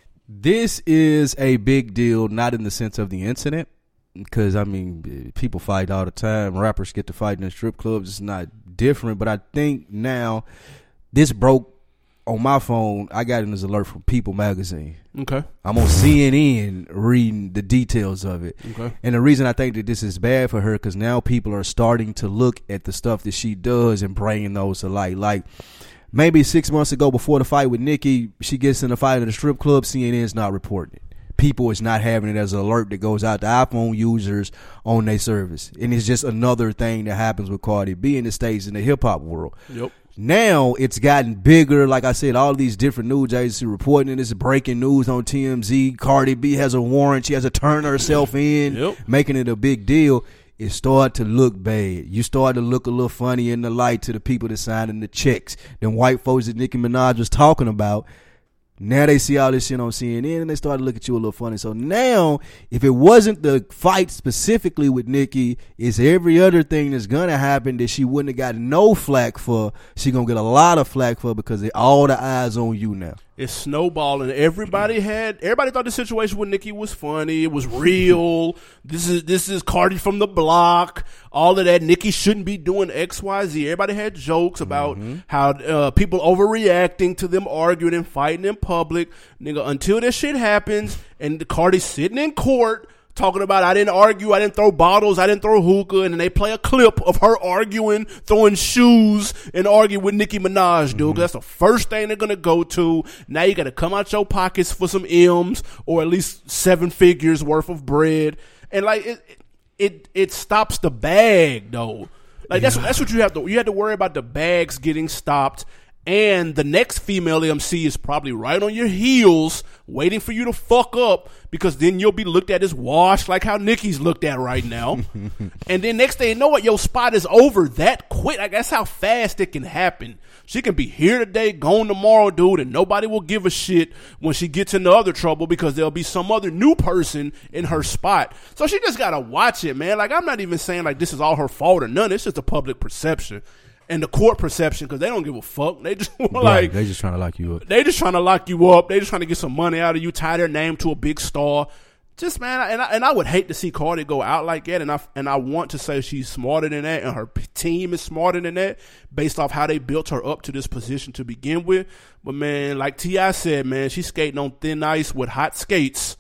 Speaker 1: This is a big deal, not in the sense of the incident, because, I mean, people fight all the time. Rappers get to fight in strip clubs. It's not different, but I think now this broke on my phone. I got an alert from People Magazine.
Speaker 2: Okay.
Speaker 1: I'm on C N N reading the details of it.
Speaker 2: Okay.
Speaker 1: And the reason I think that this is bad for her, because now people are starting to look at the stuff that she does and bringing those to light. Like, maybe six months ago before the fight with Nicki, she gets in a fight at a strip club. C N N's not reporting it. People is not having it as an alert that goes out to iPhone users on their service. And it's just another thing that happens with Cardi B in the States in the hip-hop world.
Speaker 2: Yep.
Speaker 1: Now it's gotten bigger. Like I said, all these different news agencies reporting it. This is breaking news on T M Z. Cardi B has a warrant. She has to turn herself in,
Speaker 2: yep.
Speaker 1: making it a big deal. It started to look bad. You start to look a little funny in the light to the people that signing the checks. Them white folks that Nicki Minaj was talking about. Now they see all this shit on C N N and they start to look at you a little funny. So now, if it wasn't the fight specifically with Nicki, it's every other thing that's gonna happen that she wouldn't have got no flack for. She gonna get a lot of flack for because they, all the eyes on you now.
Speaker 2: It's snowballing. Everybody had. Everybody thought the situation with Nicki was funny. It was real. This is this is Cardi from the block. All of that. Nicki shouldn't be doing X, Y, Z. Everybody had jokes about mm-hmm. how uh, people overreacting to them arguing and fighting in public. Nigga, until this shit happens and Cardi sitting in court talking about, I didn't argue, I didn't throw bottles, I didn't throw hookah, and then they play a clip of her arguing, throwing shoes, and arguing with Nicki Minaj, dude. Mm-hmm. That's the first thing they're gonna go to. Now you gotta come out your pockets for some M's, or at least seven figures worth of bread. And like, it it it stops the bag, though. Like, yeah. that's that's what you have to, you have to worry about the bags getting stopped. And the next female M C is probably right on your heels, waiting for you to fuck up, because then you'll be looked at as washed, like how Nicki's looked at right now. And then next thing you know what, your spot is over that quick. Like, that's how fast it can happen. She can be here today, gone tomorrow, dude, and nobody will give a shit when she gets into other trouble, because there'll be some other new person in her spot. So she just gotta watch it, man. Like, I'm not even saying like this is all her fault or none. It's just a public perception. And the court perception, because they don't give a fuck. They just like
Speaker 1: right, they just trying to lock you up.
Speaker 2: They just trying to lock you up. They just trying to get some money out of you, tie their name to a big star. Just, man, and I, and I would hate to see Cardi go out like that. And I and I want to say she's smarter than that, and her team is smarter than that, based off how they built her up to this position to begin with. But man, like T I said, man, she's skating on thin ice with hot skates.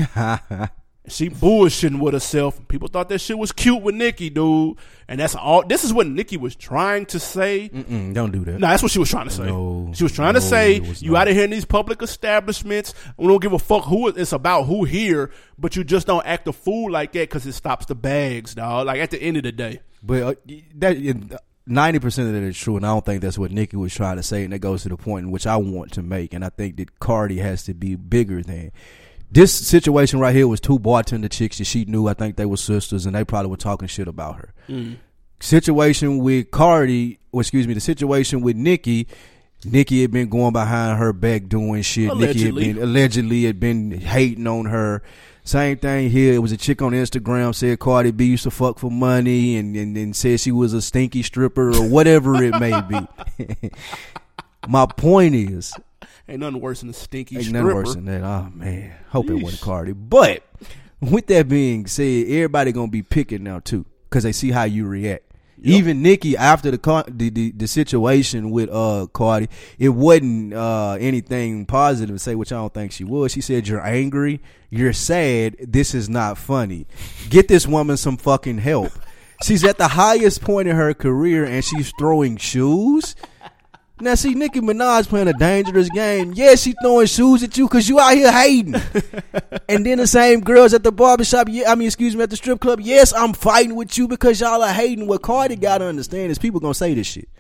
Speaker 2: She bullshitting with herself. People thought that shit was cute with Nicki, dude. And that's all. This is what Nicki was trying to say.
Speaker 1: Mm-mm, don't do that.
Speaker 2: No, that's what she was trying to say.
Speaker 1: No,
Speaker 2: she was trying
Speaker 1: no,
Speaker 2: to say, you
Speaker 1: not.
Speaker 2: out of here in these public establishments. We don't give a fuck who it's about, who here, but you just don't act a fool like that because it stops the bags, dog. Like, at the end of the day.
Speaker 1: But uh, that ninety percent of it is true, and I don't think that's what Nicki was trying to say. And that goes to the point in which I want to make. And I think that Cardi has to be bigger than. This situation right here was two bartender chicks that she knew. I think they were sisters, and they probably were talking shit about her. Mm. Situation with Cardi, or excuse me, the situation with Nicki, Nicki had been going behind her back doing shit.
Speaker 2: Allegedly.
Speaker 1: Nicki had been, allegedly had been hating on her. Same thing here. It was a chick on Instagram said Cardi B used to fuck for money, and, and, and said she was a stinky stripper or whatever it may be. My point is,
Speaker 2: ain't nothing worse than a stinky
Speaker 1: ain't
Speaker 2: stripper.
Speaker 1: Nothing worse than that. Oh man, hope Yeesh. It wasn't Cardi. But with that being said, everybody gonna be picking now too, because they see how you react. Yep. Even Nicki, after the, the the the situation with uh Cardi, it wasn't uh anything positive to say, which I don't think she was. She said, "You're angry, you're sad. This is not funny. Get this woman some fucking help. She's at the highest point in her career, and she's throwing shoes." Now, see, Nicki Minaj playing a dangerous game. Yeah, she throwing shoes at you because you out here hating. And then the same girls at the barbershop, yeah, I mean, excuse me, at the strip club, yes, I'm fighting with you because y'all are hating. What Cardi got to understand is people going to say this shit.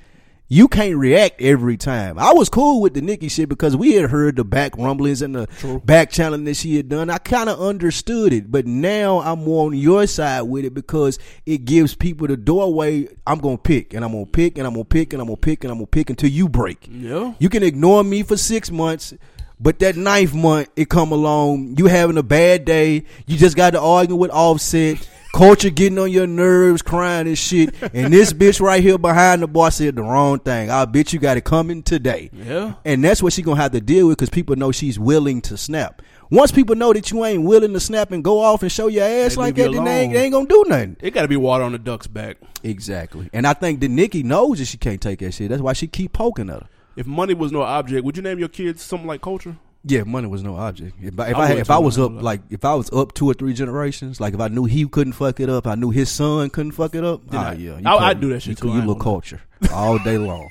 Speaker 1: you can't react every time. I was cool with the Nicki shit because we had heard the back rumblings and the True. back channeling that she had done. I kind of understood it, but now I'm more on your side with it because it gives people the doorway. I'm going to pick and I'm going to pick and I'm going to pick and I'm going to pick and I'm going to pick until you break.
Speaker 2: Yeah.
Speaker 1: You can ignore me for six months. But that ninth month, it come along, you having a bad day, you just got to argue with Offset, Culture getting on your nerves, crying and shit, and this bitch right here behind the bar said the wrong thing. I bet you got it coming today.
Speaker 2: Yeah.
Speaker 1: And that's what she going to have to deal with because people know she's willing to snap. Once people know that you ain't willing to snap and go off and show your ass
Speaker 2: they
Speaker 1: like that, then they ain't, they ain't going to do nothing.
Speaker 2: It got to be water on the duck's back.
Speaker 1: Exactly. And I think that Nicki knows that she can't take that shit. That's why she keep poking at her.
Speaker 2: If money was no object, would you name your kids something like Culture?
Speaker 1: Yeah, money was no object. If I, if I, I, if I was up, like, if I was up two or three generations, like if I knew he couldn't fuck it up, I knew his son couldn't fuck it up. Ah, yeah,
Speaker 2: I, I'd do that shit
Speaker 1: you,
Speaker 2: too.
Speaker 1: You look Culture all day long.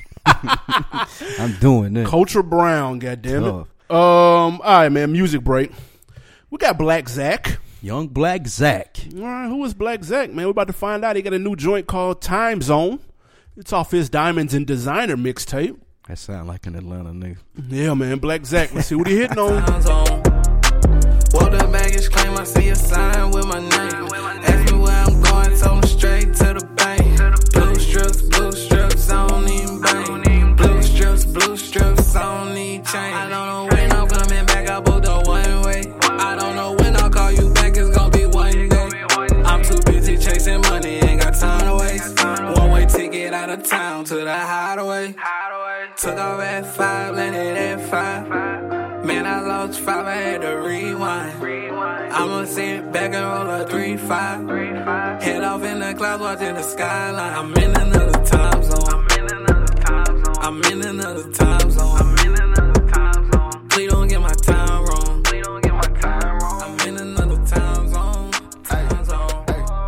Speaker 1: I'm doing that.
Speaker 2: Culture Brown, goddammit. Um, all right, man. Music break. We got Black Zach.
Speaker 1: Young Black Zach.
Speaker 2: All right, who is Black Zach, man? We're about to find out. He got a new joint called Time Zone. It's off his Diamonds and Designer mixtape.
Speaker 1: That sound like an Atlanta nigga.
Speaker 2: Yeah, man. Black Zach. Let's see what he hitting on.
Speaker 3: Well, the baggage claim I see a sign with my name. Ask me where I'm going, told me straight to the bank. Blue strips, blue strips, I don't need bank. Blue strips, blue strips, I don't need change. I don't know when I'm coming back, I booked a one way. I don't know when I'll call you back, it's gonna be one day. I'm too busy chasing money, ain't got time to waste. One way ticket out of town to the hideaway. Took off at five, landed at five. Man, I lost five, I had to rewind. I'ma sit back and roll a three five. Head off in the clouds, watching the skyline. I'm in another time zone. I'm in another time zone. Please don't get my time wrong. I'm in another time zone. Time zone.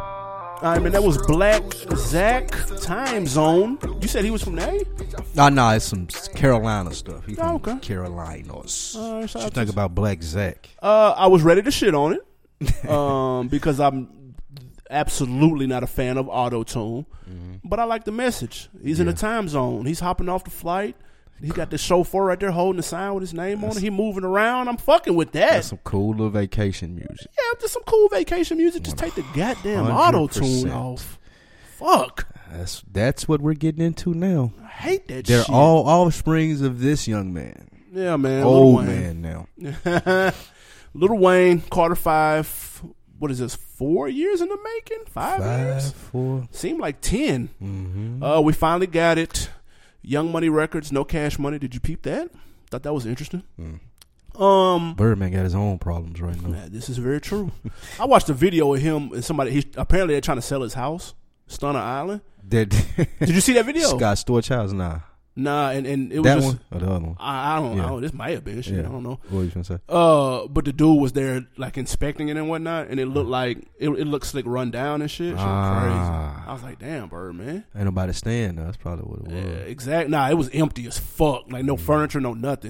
Speaker 2: All right, man, that was Black Zach, Time Zone. You said he was from there?
Speaker 1: Nah, nah, it's some Carolina stuff. He from
Speaker 2: oh, okay.
Speaker 1: Carolinas.
Speaker 2: Uh,
Speaker 1: what you think about Black Zach?
Speaker 2: Uh, I was ready to shit on it um, because I'm absolutely not a fan of auto-tune, mm-hmm. but I like the message. He's yeah. in a time zone. He's hopping off the flight. He got the chauffeur right there holding the sign with his name that's, on it. He moving around. I'm fucking with that.
Speaker 1: That's some cool little vacation music.
Speaker 2: Yeah, just some cool vacation music. Just take the goddamn auto-tune off. Fuck.
Speaker 1: That's that's what we're getting into now.
Speaker 2: I hate that
Speaker 1: They're
Speaker 2: shit.
Speaker 1: They're all offsprings of this young man.
Speaker 2: Yeah, man.
Speaker 1: Old man now.
Speaker 2: Little Wayne, Carter Five. What is this? Four years in the making? Five,
Speaker 1: Five
Speaker 2: years?
Speaker 1: Four.
Speaker 2: Seemed like ten.
Speaker 1: Mm-hmm.
Speaker 2: Uh, we finally got it. Young Money Records, No Cash Money. Did you peep that? Thought that was interesting. Mm. Um,
Speaker 1: Birdman got his own problems right now.
Speaker 2: Man, this is very true. I watched a video of him and somebody. He, apparently, they're trying to sell his house, Stunner Island.
Speaker 1: That,
Speaker 2: Did you see that video?
Speaker 1: Scott Storch House, nah.
Speaker 2: Nah, and, and it was
Speaker 1: that
Speaker 2: just,
Speaker 1: one or the other one.
Speaker 2: I, I don't
Speaker 1: yeah.
Speaker 2: know. This might have been shit.
Speaker 1: Yeah.
Speaker 2: I don't know.
Speaker 1: What were you gonna say?
Speaker 2: Uh, but the dude was there like inspecting it and whatnot, and it looked like it, it looked slick, run down and shit. Shit
Speaker 1: ah.
Speaker 2: crazy. I was like, damn, Bird, man.
Speaker 1: Ain't nobody staying. Though. That's probably what it was.
Speaker 2: Yeah, exactly. Nah, it was empty as fuck. Like no mm. furniture, no nothing.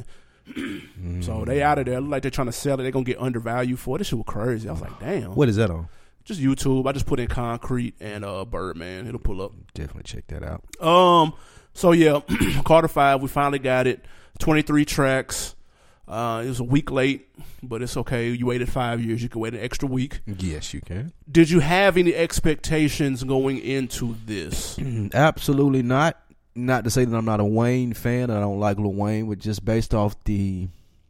Speaker 2: mm. So they out of there. Look like they're trying to sell it. They're gonna get undervalued for it. This shit was crazy. I was like, damn.
Speaker 1: What is that on?
Speaker 2: Just YouTube. I just put in Concrete and uh Birdman. It'll pull up.
Speaker 1: Definitely check that out.
Speaker 2: Um. So yeah, Carter Five. We finally got it. twenty-three tracks. Uh, it was a week late, but it's okay. You waited five years. You can wait an extra week.
Speaker 1: Yes, you can.
Speaker 2: Did you have any expectations going into this?
Speaker 1: Absolutely not. Not to say that I'm not a Wayne fan. I don't like Lil Wayne, but just based off the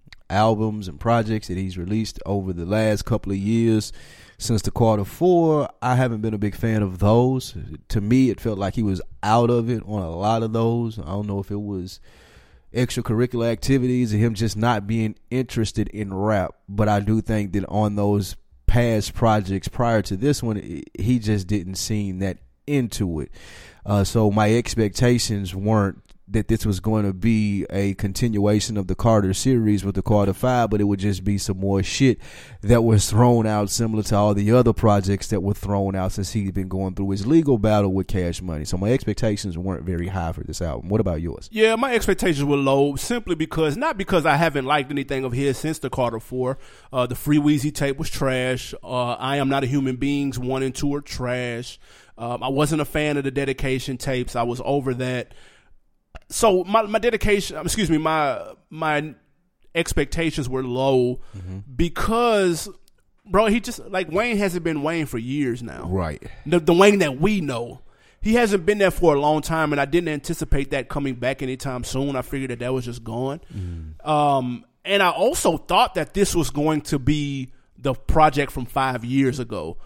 Speaker 1: albums and projects that he's released over the last couple of years since the Carter Four, I haven't been a big fan of those. To me, it felt like he was out of it on a lot of those. I don't know if it was extracurricular activities and him just not being interested in rap, but I do think that on those past projects prior to this one, he just didn't seem that into it. Uh, so my expectations weren't that this was going to be a continuation of the Carter series with the Carter Five, but it would just be some more shit that was thrown out similar to all the other projects that were thrown out since he'd been going through his legal battle with Cash Money. So my expectations weren't very high for this album. What about yours?
Speaker 2: Yeah, my expectations were low simply because, not because I haven't liked anything of his since the Carter Four. Uh, the Free Weezy tape was trash. Uh, I Am Not a Human Beings one and two are trash. Um, I wasn't a fan of the Dedication tapes. I was over that. so my my dedication, excuse me, my my expectations were low mm-hmm. because, bro, he just like Wayne hasn't been Wayne for years now.
Speaker 1: Right.
Speaker 2: The, the Wayne that we know. He hasn't been there for a long time, and I didn't anticipate that coming back anytime soon. I figured that that was just gone. Mm. Um, and I also thought that this was going to be the project from five years ago.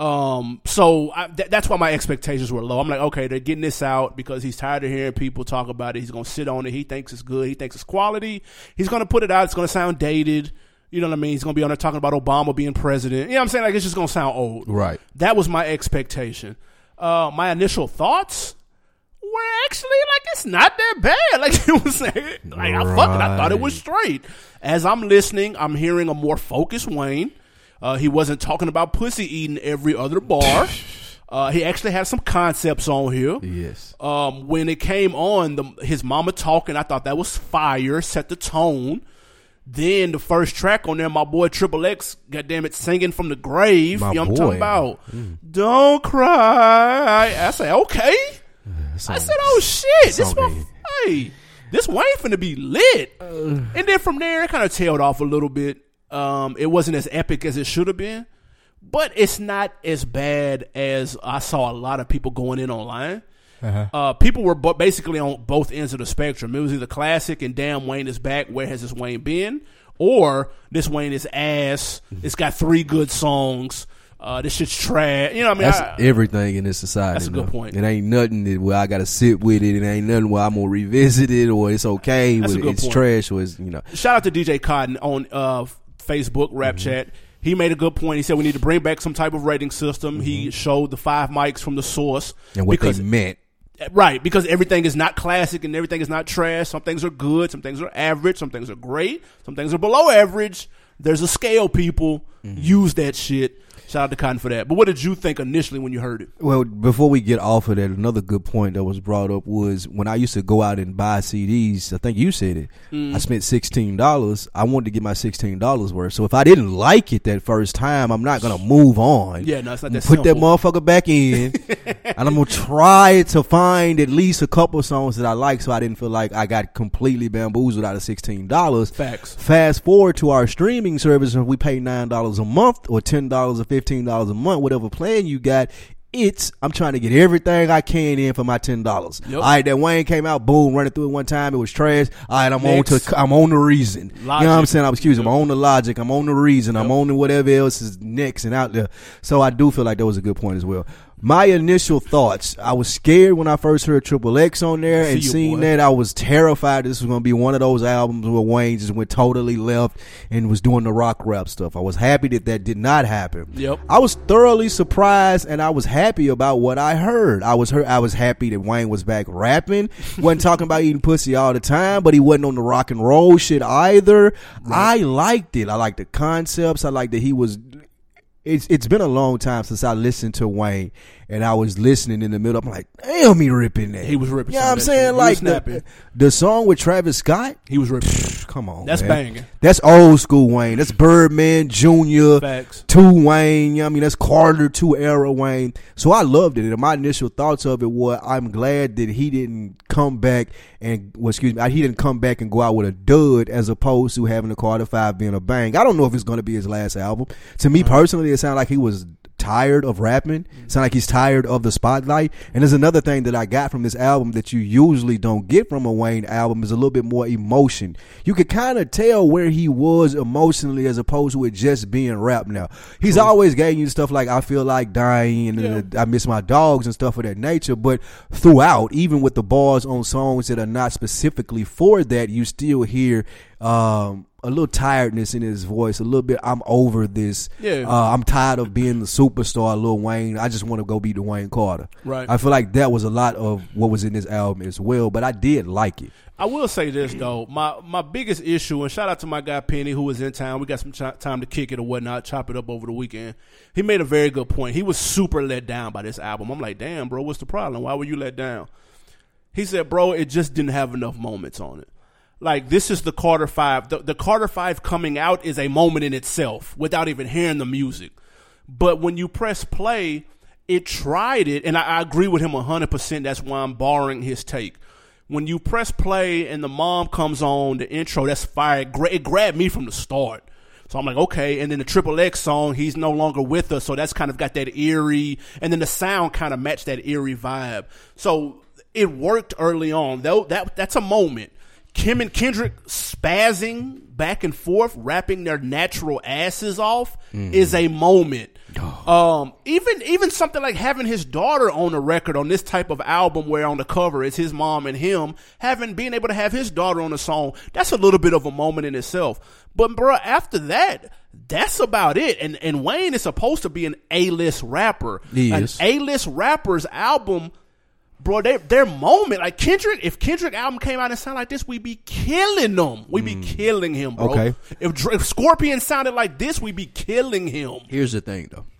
Speaker 2: Um, so I, th- that's why my expectations were low. I'm like, okay, they're getting this out because he's tired of hearing people talk about it. He's going to sit on it. He thinks it's good. He thinks it's quality. He's going to put it out. It's going to sound dated. You know what I mean? He's going to be on there talking about Obama being president. You know what I'm saying? Like, it's just going to sound old.
Speaker 1: Right.
Speaker 2: That was my expectation. Uh, my initial thoughts were actually like, it's not that bad. Like, it was like, like I fucked it. I thought it was straight. As I'm listening, I'm hearing a more focused Wayne. Uh, he wasn't talking about pussy eating every other bar. Uh, he actually had some concepts on here.
Speaker 1: Yes.
Speaker 2: Um, when it came on, the, his mama talking, I thought that was fire, set the tone. Then the first track on there, my boy Triple X, goddamn it, singing from the grave.
Speaker 1: My
Speaker 2: you know what I'm
Speaker 1: boy.
Speaker 2: talking about?
Speaker 1: Mm.
Speaker 2: Don't cry. I say, okay.
Speaker 1: Song,
Speaker 2: I said, oh shit, this
Speaker 1: okay.
Speaker 2: one, hey, this Wayne finna be lit. Uh, and then from there, it kind of tailed off a little bit. Um, it wasn't as epic as it should have been, but it's not as bad as I saw a lot of people going in online. Uh-huh. Uh, people were b- basically on both ends of the spectrum. It was either classic and damn, Wayne is back. Where has this Wayne been? Or this Wayne is ass. It's got three good songs. Uh, this shit's trash. You know what I mean?
Speaker 1: That's
Speaker 2: I,
Speaker 1: everything in this society.
Speaker 2: That's a good
Speaker 1: though.
Speaker 2: point.
Speaker 1: It ain't nothing that where I got to sit with it. It ain't nothing where I'm going to revisit it or it's okay.
Speaker 2: That's
Speaker 1: But
Speaker 2: a good
Speaker 1: it's
Speaker 2: point.
Speaker 1: trash or it's, you know.
Speaker 2: Shout out to D J Cotton on uh, Facebook, Rap mm-hmm. Chat. He made a good point. He said we need to bring back some type of rating system. Mm-hmm. He showed the five mics from the source.
Speaker 1: And what
Speaker 2: because,
Speaker 1: they meant.
Speaker 2: Right, because everything is not classic and everything is not trash. Some things are good, some things are average, some things are great, some things are below average. There's a scale, people. Mm-hmm. Use that shit. Shout out to Cotton for that. But what did you think initially when you heard it?
Speaker 1: Well, before we get off of that, another good point that was brought up was when I used to go out and buy C Ds, I think you said it, mm. I spent sixteen dollars. I wanted to get my sixteen dollars worth. So if I didn't like it that first time, I'm not going to move on.
Speaker 2: Yeah, no, it's not that
Speaker 1: Put
Speaker 2: simple.
Speaker 1: that motherfucker back in, and I'm going to try to find at least a couple of songs that I like so I didn't feel like I got completely bamboozled out of sixteen dollars.
Speaker 2: Facts.
Speaker 1: Fast forward to our streaming service, and we pay nine dollars a month or ten dollars or fifteen dollars a month, whatever plan you got. It's I'm trying to get everything I can in for my ten dollars. Yep. All right, that Wayne came out, boom, running through it one time. It was trash. All right, I'm Next. on to I'm on the reason. Logic. You know what I'm saying? I'm excuse me. Yep. I'm on the logic. I'm on the reason. Yep. I'm on the whatever else is next and out there. So I do feel like that was a good point as well. My initial thoughts, I was scared when I first heard Triple X on there and seeing that. I was terrified this was going to be one of those albums where Wayne just went totally left and was doing the rock rap stuff. I was happy that that did not happen.
Speaker 2: Yep.
Speaker 1: I was thoroughly surprised and I was happy about what I heard. I was heard, I was happy that Wayne was back rapping. Wasn't talking about eating pussy all the time, but he wasn't on the rock and roll shit either. Right. I liked it. I liked the concepts. I liked that he was... It's it's been a long time since I listened to Wayne, and I was listening in the middle. I'm like, damn, he ripping that.
Speaker 2: He was ripping.
Speaker 1: You know what I'm saying? Like the, the song with Travis Scott.
Speaker 2: He was ripping.
Speaker 1: Come on,
Speaker 2: that's
Speaker 1: man.
Speaker 2: banging.
Speaker 1: That's old school Wayne. That's Birdman Junior
Speaker 2: Facts.
Speaker 1: Two Wayne. You know what I mean? That's Carter two era Wayne. So I loved it. And my initial thoughts of it were, I'm glad that he didn't come back and, well, excuse me, he didn't come back and go out with a dud as opposed to having the Carter five being a bang. I don't know if it's going to be his last album. To me personally, it sounded like he was tired of rapping. It sounded like he's tired of the spotlight. And there's another thing that I got from this album that you usually don't get from a Wayne album is a little bit more emotion. You could kind of tell where he was emotionally as opposed to it just being rap now. He's True. always giving you stuff like I feel like dying and yeah. I miss my dogs and stuff of that nature. But throughout, even with the bars on songs that are not specifically for that, you still hear um a little tiredness in his voice, a little bit, I'm over this. Yeah. Uh, I'm tired of being the superstar, Lil Wayne. I just want to go be Dwayne Carter.
Speaker 2: Right.
Speaker 1: I feel like that was a lot of what was in this album as well, but I did like it.
Speaker 2: I will say this, though. My my biggest issue, and shout out to my guy Penny who was in town. We got some ch- time to kick it or whatnot, chop it up over the weekend. He made a very good point. He was super let down by this album. I'm like, damn, bro, what's the problem? Why were you let down? He said, bro, it just didn't have enough moments on it. Like, this is the Carter five. The, the Carter five coming out is a moment in itself without even hearing the music. But when you press play, it tried it, and I, I agree with him one hundred percent. That's why I'm borrowing his take. when you press play and the mom comes on, the intro, that's fire. It, gra- it grabbed me from the start. So I'm like, okay. And then the Triple X song, he's no longer with us. So that's kind of got that eerie. And then the sound kind of matched that eerie vibe. So it worked early on. Though that that's a moment. Kim and Kendrick spazzing back and forth, rapping their natural asses off mm. is a moment. Oh. Um, even even something like having his daughter on the record on this type of album where on the cover it's his mom and him, having being able to have his daughter on the song, that's a little bit of a moment in itself. But bro, after that, that's about it. And and Wayne is supposed to be an A-list rapper.
Speaker 1: He
Speaker 2: an
Speaker 1: is.
Speaker 2: A-list rapper's album. Bro, they, their moment, like Kendrick, if Kendrick album came out and sounded like this, we'd be killing them. We'd be mm. killing him, bro.
Speaker 1: Okay.
Speaker 2: If, if Scorpion sounded like this, we'd be killing him.
Speaker 1: Here's the thing, though.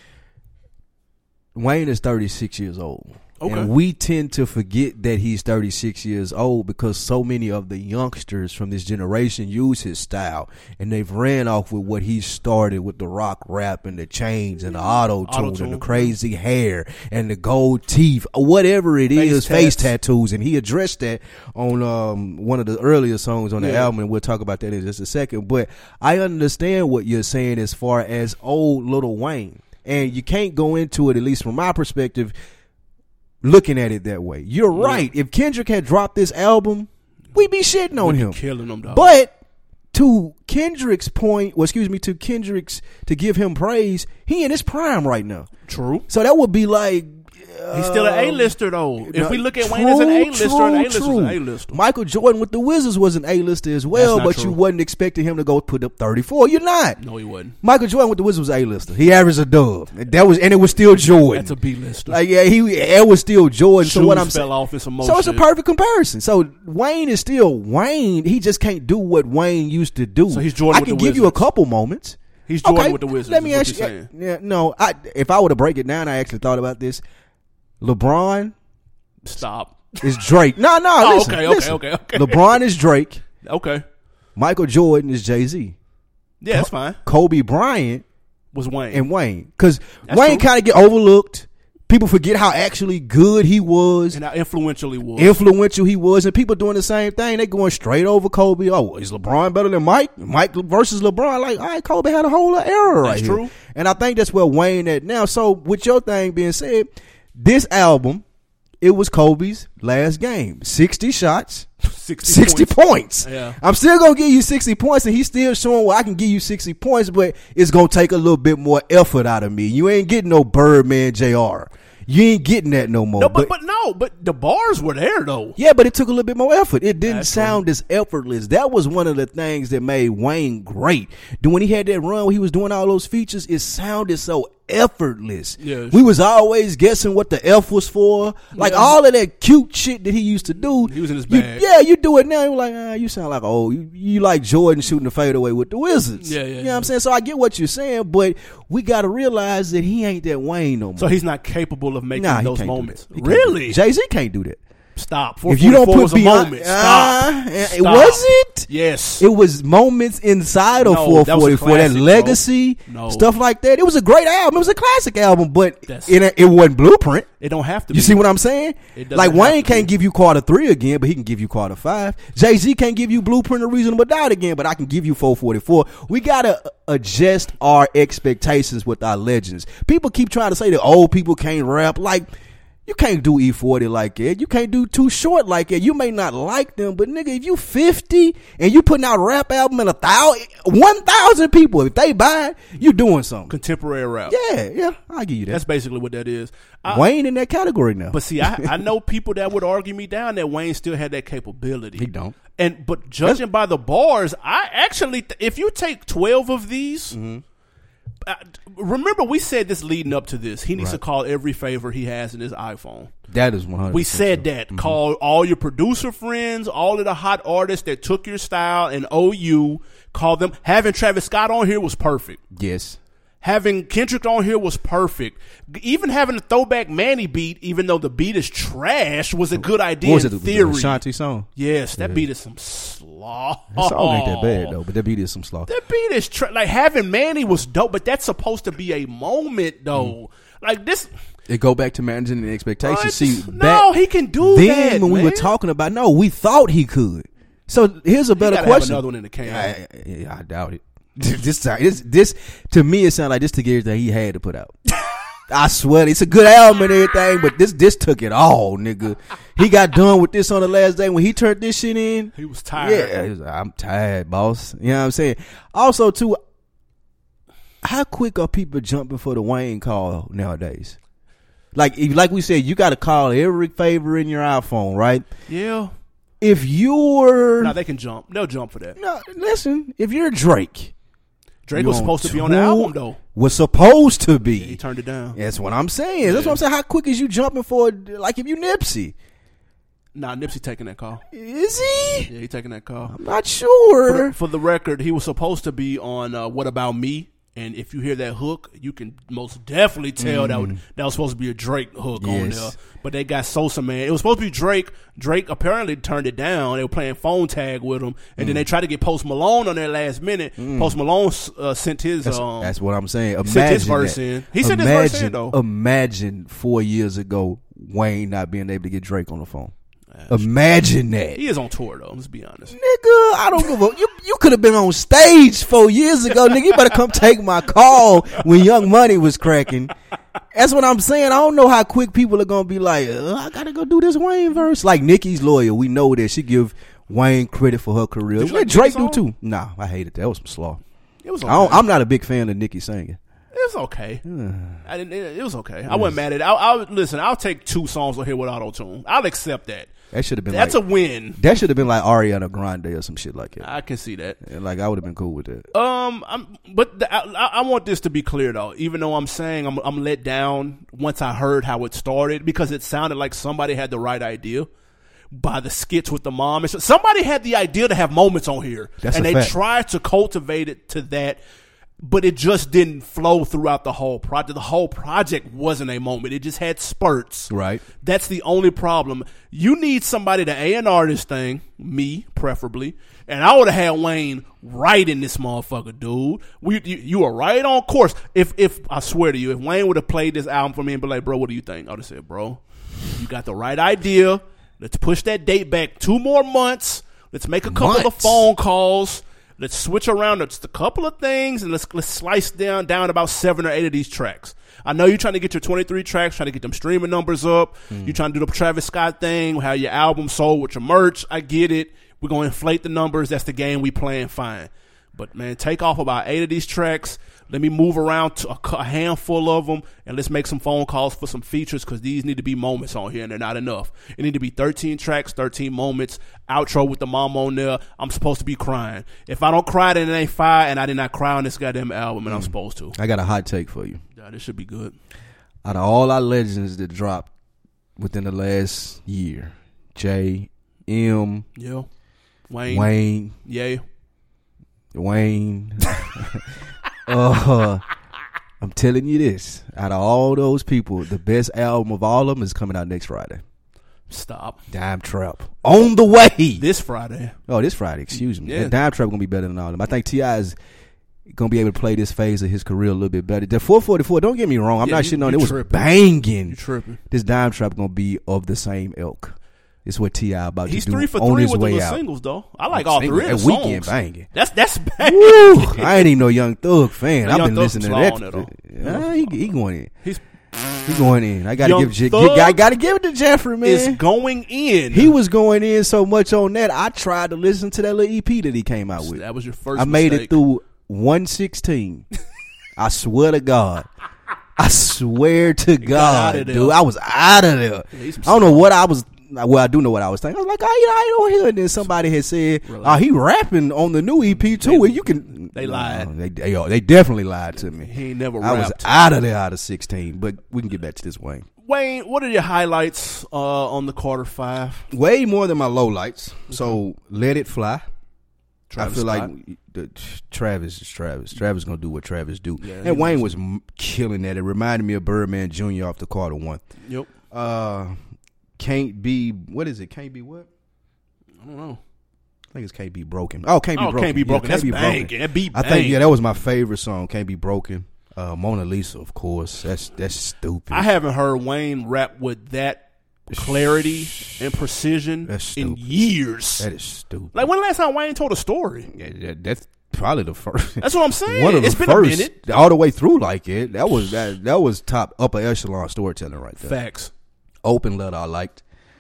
Speaker 1: Wayne is thirty-six years old.
Speaker 2: Okay.
Speaker 1: And we tend to forget that he's thirty-six years old because so many of the youngsters from this generation use his style, and they've ran off with what he started with the rock rap and the chains and the auto-tune and the crazy hair and the gold teeth, or whatever it
Speaker 2: face
Speaker 1: is,
Speaker 2: tats.
Speaker 1: face tattoos. And he addressed that on um, one of the earlier songs on the
Speaker 2: yeah.
Speaker 1: album, and we'll talk about that in just a second. But I understand what you're saying as far as old Lil Wayne, and you can't go into it, at least from my perspective, looking at it that way. You're right.
Speaker 2: Yeah.
Speaker 1: If Kendrick had dropped this album, we'd be shitting on
Speaker 2: we'd
Speaker 1: him.
Speaker 2: Be killing him, dog.
Speaker 1: But to Kendrick's point, well, excuse me, to Kendrick's, to give him praise, he in his prime right now.
Speaker 2: True.
Speaker 1: So that would be like,
Speaker 2: he's still an A-lister, though. If
Speaker 1: no,
Speaker 2: we look at
Speaker 1: true,
Speaker 2: Wayne as an A-lister,
Speaker 1: true,
Speaker 2: an A-lister is
Speaker 1: true.
Speaker 2: an A-lister.
Speaker 1: Michael Jordan with the Wizards was an A-lister as well,
Speaker 2: That's not
Speaker 1: but
Speaker 2: true.
Speaker 1: you wasn't expecting him to go put up thirty-four. You're not.
Speaker 2: No, he wasn't.
Speaker 1: Michael Jordan with the Wizards was A-lister. He averaged a dub. That was, and it was still Jordan.
Speaker 2: That's a B-lister.
Speaker 1: Like, yeah, he it was still Jordan.
Speaker 2: Shoes
Speaker 1: so what I'm
Speaker 2: fell
Speaker 1: saying,
Speaker 2: off in some more
Speaker 1: so it's a
Speaker 2: shit.
Speaker 1: perfect comparison. So Wayne is still Wayne. He just can't do what Wayne used to do.
Speaker 2: So he's Jordan
Speaker 1: I
Speaker 2: with
Speaker 1: can
Speaker 2: the
Speaker 1: give you a
Speaker 2: Wizards.
Speaker 1: couple moments.
Speaker 2: He's Jordan
Speaker 1: okay,
Speaker 2: with the Wizards.
Speaker 1: Let me
Speaker 2: is
Speaker 1: ask
Speaker 2: what
Speaker 1: you.
Speaker 2: you're saying.
Speaker 1: Yeah, no. I if I were to break it down, I actually thought about this. LeBron
Speaker 2: Stop.
Speaker 1: is Drake. No, no.
Speaker 2: Oh,
Speaker 1: listen,
Speaker 2: okay, okay,
Speaker 1: listen.
Speaker 2: okay, okay.
Speaker 1: LeBron is Drake.
Speaker 2: Okay.
Speaker 1: Michael Jordan is Jay-Z.
Speaker 2: Yeah, that's fine.
Speaker 1: Kobe Bryant
Speaker 2: Was Wayne.
Speaker 1: and Wayne, because
Speaker 2: That's
Speaker 1: Wayne
Speaker 2: true.
Speaker 1: kind of get overlooked. People forget how actually good he was.
Speaker 2: And how influential he was.
Speaker 1: Influential he was, and people doing the same thing. They going straight over Kobe. Oh, is LeBron better than Mike? Mike versus LeBron. Like, all right, Kobe had a whole era right
Speaker 2: That's
Speaker 1: here.
Speaker 2: true.
Speaker 1: And I think that's where Wayne at now. So with your thing being said, this album, it was Kobe's last game. sixty shots,
Speaker 2: sixty,
Speaker 1: sixty
Speaker 2: points.
Speaker 1: points.
Speaker 2: Yeah.
Speaker 1: I'm still going to give you sixty points, and he's still showing well, I can give you sixty points, but it's going to take a little bit more effort out of me. You ain't getting no Birdman J R. You ain't getting that no more.
Speaker 2: No, but, but no, but the bars were there though.
Speaker 1: Yeah, but it took a little bit more effort. It didn't
Speaker 2: That's
Speaker 1: sound as effortless. That was one of the things that made Wayne great. When he had that run where he was doing all those features, it sounded so effortless.
Speaker 2: Yeah,
Speaker 1: we
Speaker 2: sure.
Speaker 1: was always guessing what the F was for. Like
Speaker 2: Yeah.
Speaker 1: all of that cute shit that he used to do.
Speaker 2: He was in his
Speaker 1: you-
Speaker 2: bag.
Speaker 1: Yeah, you do it now. You're like, ah, you sound like, oh, you, you like Jordan shooting the fadeaway with the Wizards.
Speaker 2: Yeah, yeah,
Speaker 1: You know
Speaker 2: yeah.
Speaker 1: what I'm saying? So I get what you're saying, but we got to realize that he ain't that Wayne no more.
Speaker 2: So he's not capable of making
Speaker 1: Nah, he
Speaker 2: those
Speaker 1: can't do
Speaker 2: moments.
Speaker 1: that. He can't do
Speaker 2: Really?
Speaker 1: that. Jay-Z can't do that.
Speaker 2: Stop.
Speaker 1: If you don't put
Speaker 2: was a
Speaker 1: beyond,
Speaker 2: moment. Stop.
Speaker 1: Uh, it
Speaker 2: Stop.
Speaker 1: was it?
Speaker 2: Yes.
Speaker 1: It was moments inside of
Speaker 2: No,
Speaker 1: four
Speaker 2: that was a
Speaker 1: forty-four, that
Speaker 2: classic,
Speaker 1: legacy,
Speaker 2: bro. No.
Speaker 1: stuff like that. It was a great album. It was a classic album, but
Speaker 2: That's-
Speaker 1: it, it wasn't Blueprint.
Speaker 2: It don't have to be.
Speaker 1: You see what I'm saying?
Speaker 2: It doesn't
Speaker 1: Like
Speaker 2: have
Speaker 1: Wayne
Speaker 2: to
Speaker 1: can't
Speaker 2: be.
Speaker 1: give you Carter three again, but he can give you Carter five. Jay-Z can't give you Blueprint or Reasonable Doubt again, but I can give you four forty-four. We gotta adjust our expectations with our legends. People keep trying to say that old people can't rap. Like, you can't do E forty like that. You can't do Too Short like that. You may not like them, but nigga, if you fifty and you putting out a rap album and a thousand, one thousand people, if they buy it, you doing something.
Speaker 2: Contemporary rap.
Speaker 1: Yeah, yeah, I'll give you that.
Speaker 2: That's basically what that is. I,
Speaker 1: Wayne in that category now.
Speaker 2: But see, I, I know people that would argue me down that Wayne still had that capability.
Speaker 1: He don't.
Speaker 2: And but judging by the bars, I actually, th- if you take twelve of these,
Speaker 1: Mm-hmm.
Speaker 2: uh, remember we said this leading up to this. He needs
Speaker 1: Right.
Speaker 2: to call every favor he has in his iPhone.
Speaker 1: That is one hundred.
Speaker 2: We said that.
Speaker 1: Mm-hmm.
Speaker 2: Call all your producer friends, all of the hot artists that took your style and owe you. Call them. Having Travis Scott on here was perfect.
Speaker 1: Yes.
Speaker 2: Having Kendrick on here was perfect. Even having a throwback Manny beat, even though the beat is trash, was a good idea
Speaker 1: What was
Speaker 2: in
Speaker 1: it?
Speaker 2: theory.
Speaker 1: The Ashanti song.
Speaker 2: Yes, that beat is some slaw.
Speaker 1: That song ain't that bad though, but that beat is some slaw.
Speaker 2: That beat is tra- like having Manny was dope, but that's supposed to be a moment though.
Speaker 1: Mm.
Speaker 2: Like this,
Speaker 1: It go back to managing the expectations.
Speaker 2: Uh,
Speaker 1: See,
Speaker 2: no,
Speaker 1: back
Speaker 2: he can do
Speaker 1: then
Speaker 2: that.
Speaker 1: when
Speaker 2: man.
Speaker 1: we were talking about, no, we thought he could. So here's a better
Speaker 2: He gotta
Speaker 1: question.
Speaker 2: Have another one in the can.
Speaker 1: I, I, I doubt it. this time, this, this to me, it sounded like this took everything he had to put out. I swear, it's a good album and everything, but this this took it all, nigga. He got done with this on the last day when he turned this shit in.
Speaker 2: He was tired.
Speaker 1: Yeah, he was like, I'm tired, boss. You know what I'm saying? Also, too, how quick are people jumping for the Wayne call nowadays? Like, if, like we said, you got to call every favor in your iPhone, right?
Speaker 2: Yeah.
Speaker 1: If you're,
Speaker 2: Now they can jump. They'll jump for that.
Speaker 1: no, listen. If you're Drake,
Speaker 2: Drake
Speaker 1: you
Speaker 2: was
Speaker 1: on
Speaker 2: supposed to be on the
Speaker 1: tour,
Speaker 2: album though.
Speaker 1: Was supposed to be.
Speaker 2: Yeah, he turned it down.
Speaker 1: That's what I'm saying. That's what I'm saying. How quick is you jumping for? Like, if you Nipsey,
Speaker 2: Nah, Nipsey taking that call.
Speaker 1: is he?
Speaker 2: Yeah, he taking that call.
Speaker 1: I'm not sure.
Speaker 2: For the, for the record, he was supposed to be on uh, What About Me? And if you hear that hook, you can most definitely tell mm. that, was, that was supposed to be a Drake hook yes. on there. But they got Sosa Man. It was supposed to be Drake. Drake apparently turned it down. They were playing phone tag with him. And mm. then they tried to get Post Malone on there last minute. Mm. Post Malone uh, sent his
Speaker 1: that's,
Speaker 2: um,
Speaker 1: that's what I'm saying. Imagine
Speaker 2: sent his verse
Speaker 1: that.
Speaker 2: in. He sent
Speaker 1: imagine,
Speaker 2: his verse in, though.
Speaker 1: Imagine four years ago, Wayne not being able to get Drake on the phone. Imagine that.
Speaker 2: He is on tour though. Let's be honest,
Speaker 1: nigga. I don't give a. You you could have been on stage four years ago, nigga. You better come take my call when Young Money was cracking. That's what I'm saying. I don't know how quick people are gonna be like, uh, I gotta go do this Wayne verse. Like Nicki's lawyer, we know that she give Wayne credit for her career.
Speaker 2: Did you like
Speaker 1: Drake do
Speaker 2: song?
Speaker 1: too. Nah, I hated that. That was some slaw.
Speaker 2: It was.
Speaker 1: I
Speaker 2: Okay.
Speaker 1: don't, I'm not a big fan of Nicki singing.
Speaker 2: It was okay. I didn't. It, it was okay. Yes. I wasn't mad at it. I, I listen. I'll take two songs on here with auto tune. I'll accept that.
Speaker 1: That should have been.
Speaker 2: That's
Speaker 1: like,
Speaker 2: a win.
Speaker 1: That should have been like Ariana Grande or some shit like that.
Speaker 2: I can see that.
Speaker 1: And like I would have been cool with that.
Speaker 2: Um, I'm, but the, I, I want this to be clear though. Even though I'm saying I'm, I'm let down once I heard how it started because it sounded like somebody had the right idea by the skits with the mom. Somebody had the idea to have moments on here,
Speaker 1: That's
Speaker 2: and
Speaker 1: a
Speaker 2: they
Speaker 1: fact.
Speaker 2: tried to cultivate it to that. But it just didn't flow throughout the whole project. The whole project wasn't a moment. It just had spurts.
Speaker 1: Right.
Speaker 2: That's the only problem. You need somebody to A and R this thing, me preferably, and I would have had Wayne right in this motherfucker, dude. We, you, you were right on course. If, if I swear to you, if Wayne would have played this album for me and be like, bro, what do you think? I would have said, bro, you got the right idea. Let's push that date back two more months. Let's make a couple
Speaker 1: Months.
Speaker 2: of phone calls. Let's switch around just a couple of things, and let's let's slice down down about seven or eight of these tracks. I know you're trying to get your twenty-three tracks, trying to get them streaming numbers up. Mm. You're trying to do the Travis Scott thing, how your album sold with your merch. I get it. We're going to inflate the numbers. That's the game we playing. Fine. But, man, take off about eight of these tracks. Let me move around to a, a handful of them, and let's make some phone calls for some features because these need to be moments on here, and they're not enough. It need to be thirteen tracks, thirteen moments, outro with the mom on there. I'm supposed to be crying. If I don't cry, then it ain't fire, and I did not cry on this goddamn album, and mm. I'm supposed to.
Speaker 1: I got a hot take for you.
Speaker 2: Yeah, this should be good.
Speaker 1: Out of all our legends that dropped within the last year, J, M,
Speaker 2: yeah, Wayne,
Speaker 1: Wayne,
Speaker 2: yeah,
Speaker 1: Wayne. uh, I'm telling you this. Out of all those people, the best album of all of them is coming out next Friday.
Speaker 2: Stop.
Speaker 1: Dime Trap. On the way.
Speaker 2: This Friday.
Speaker 1: Oh, this Friday. Excuse me.
Speaker 2: Yeah.
Speaker 1: Dime Trap going to be better than all of them. I think T I is going to be able to play this phase of his career a little bit better. The four forty-four, don't get me wrong. I'm
Speaker 2: yeah,
Speaker 1: not
Speaker 2: you,
Speaker 1: shitting on it. It was
Speaker 2: tripping.
Speaker 1: banging.
Speaker 2: You tripping.
Speaker 1: This Dime Trap going to be of the same ilk. It's what T I about
Speaker 2: He's
Speaker 1: to do
Speaker 2: three for
Speaker 1: on
Speaker 2: three
Speaker 1: his
Speaker 2: with
Speaker 1: way
Speaker 2: the
Speaker 1: out.
Speaker 2: singles, though. I like all
Speaker 1: Single,
Speaker 2: three of the
Speaker 1: that weekend
Speaker 2: songs.
Speaker 1: banging.
Speaker 2: That's that's banging.
Speaker 1: Woo, I ain't even no Young Thug fan.
Speaker 2: Yeah,
Speaker 1: I've
Speaker 2: Young
Speaker 1: been
Speaker 2: Thug's
Speaker 1: listening to
Speaker 2: some
Speaker 1: that.
Speaker 2: slaw on it,
Speaker 1: Uh, he, he going in.
Speaker 2: He's
Speaker 1: he going in. I gotta
Speaker 2: Young
Speaker 1: give Je-
Speaker 2: Thug
Speaker 1: I gotta give it to Jeffrey, man.
Speaker 2: is going in.
Speaker 1: He was going in so much on that. I tried to listen to that little E P that he came out with.
Speaker 2: That was your first.
Speaker 1: I made
Speaker 2: mistake.
Speaker 1: it through one sixteen. I swear to God. I swear to God,
Speaker 2: outta there.
Speaker 1: dude. I was out of there.
Speaker 2: Yeah, he's some
Speaker 1: I don't know what I was. Well, I do know what I was thinking. I was like, oh, you know, I don't hear it. And then somebody had said,
Speaker 2: Relax.
Speaker 1: oh, he rapping on the new E P too.
Speaker 2: They-
Speaker 1: Well, you can.
Speaker 2: they lied.
Speaker 1: No, they, they, yo, they definitely lied to me.
Speaker 2: He ain't never
Speaker 1: I was
Speaker 2: rapped.
Speaker 1: out of there out of sixteen. But we can get back to this, Wayne.
Speaker 2: Wayne, what are your highlights uh, on the Carter Five?
Speaker 1: Way more than my lowlights. So Let It Fly.
Speaker 2: Travis
Speaker 1: I feel
Speaker 2: Scott.
Speaker 1: like the, Travis is Travis. Travis gonna do what Travis do.
Speaker 2: Yeah,
Speaker 1: and Wayne was m- killing that. It reminded me of Birdman Junior off the Carter one.
Speaker 2: Yep.
Speaker 1: Uh, can't be. What is it? Can't be what?
Speaker 2: I don't know.
Speaker 1: I think it's Can't Be Broken. Oh, Can't Be
Speaker 2: Oh,
Speaker 1: Broken.
Speaker 2: Can't Be Broken.
Speaker 1: Yeah,
Speaker 2: That's banging. That beat
Speaker 1: I think
Speaker 2: bang.
Speaker 1: yeah, that was my favorite song. Can't Be Broken. Uh, Mona Lisa, of course. That's that's stupid.
Speaker 2: I haven't heard Wayne rap with that clarity and precision
Speaker 1: That's
Speaker 2: in
Speaker 1: stupid.
Speaker 2: years.
Speaker 1: That is stupid.
Speaker 2: Like, when the last time Wayne told a story?
Speaker 1: Yeah, that, that's probably the first.
Speaker 2: That's what I'm saying.
Speaker 1: One of the
Speaker 2: It's been
Speaker 1: first,
Speaker 2: a minute.
Speaker 1: all the way through like it. That was that that was top upper echelon storytelling right there.
Speaker 2: Facts.
Speaker 1: Open letter I liked.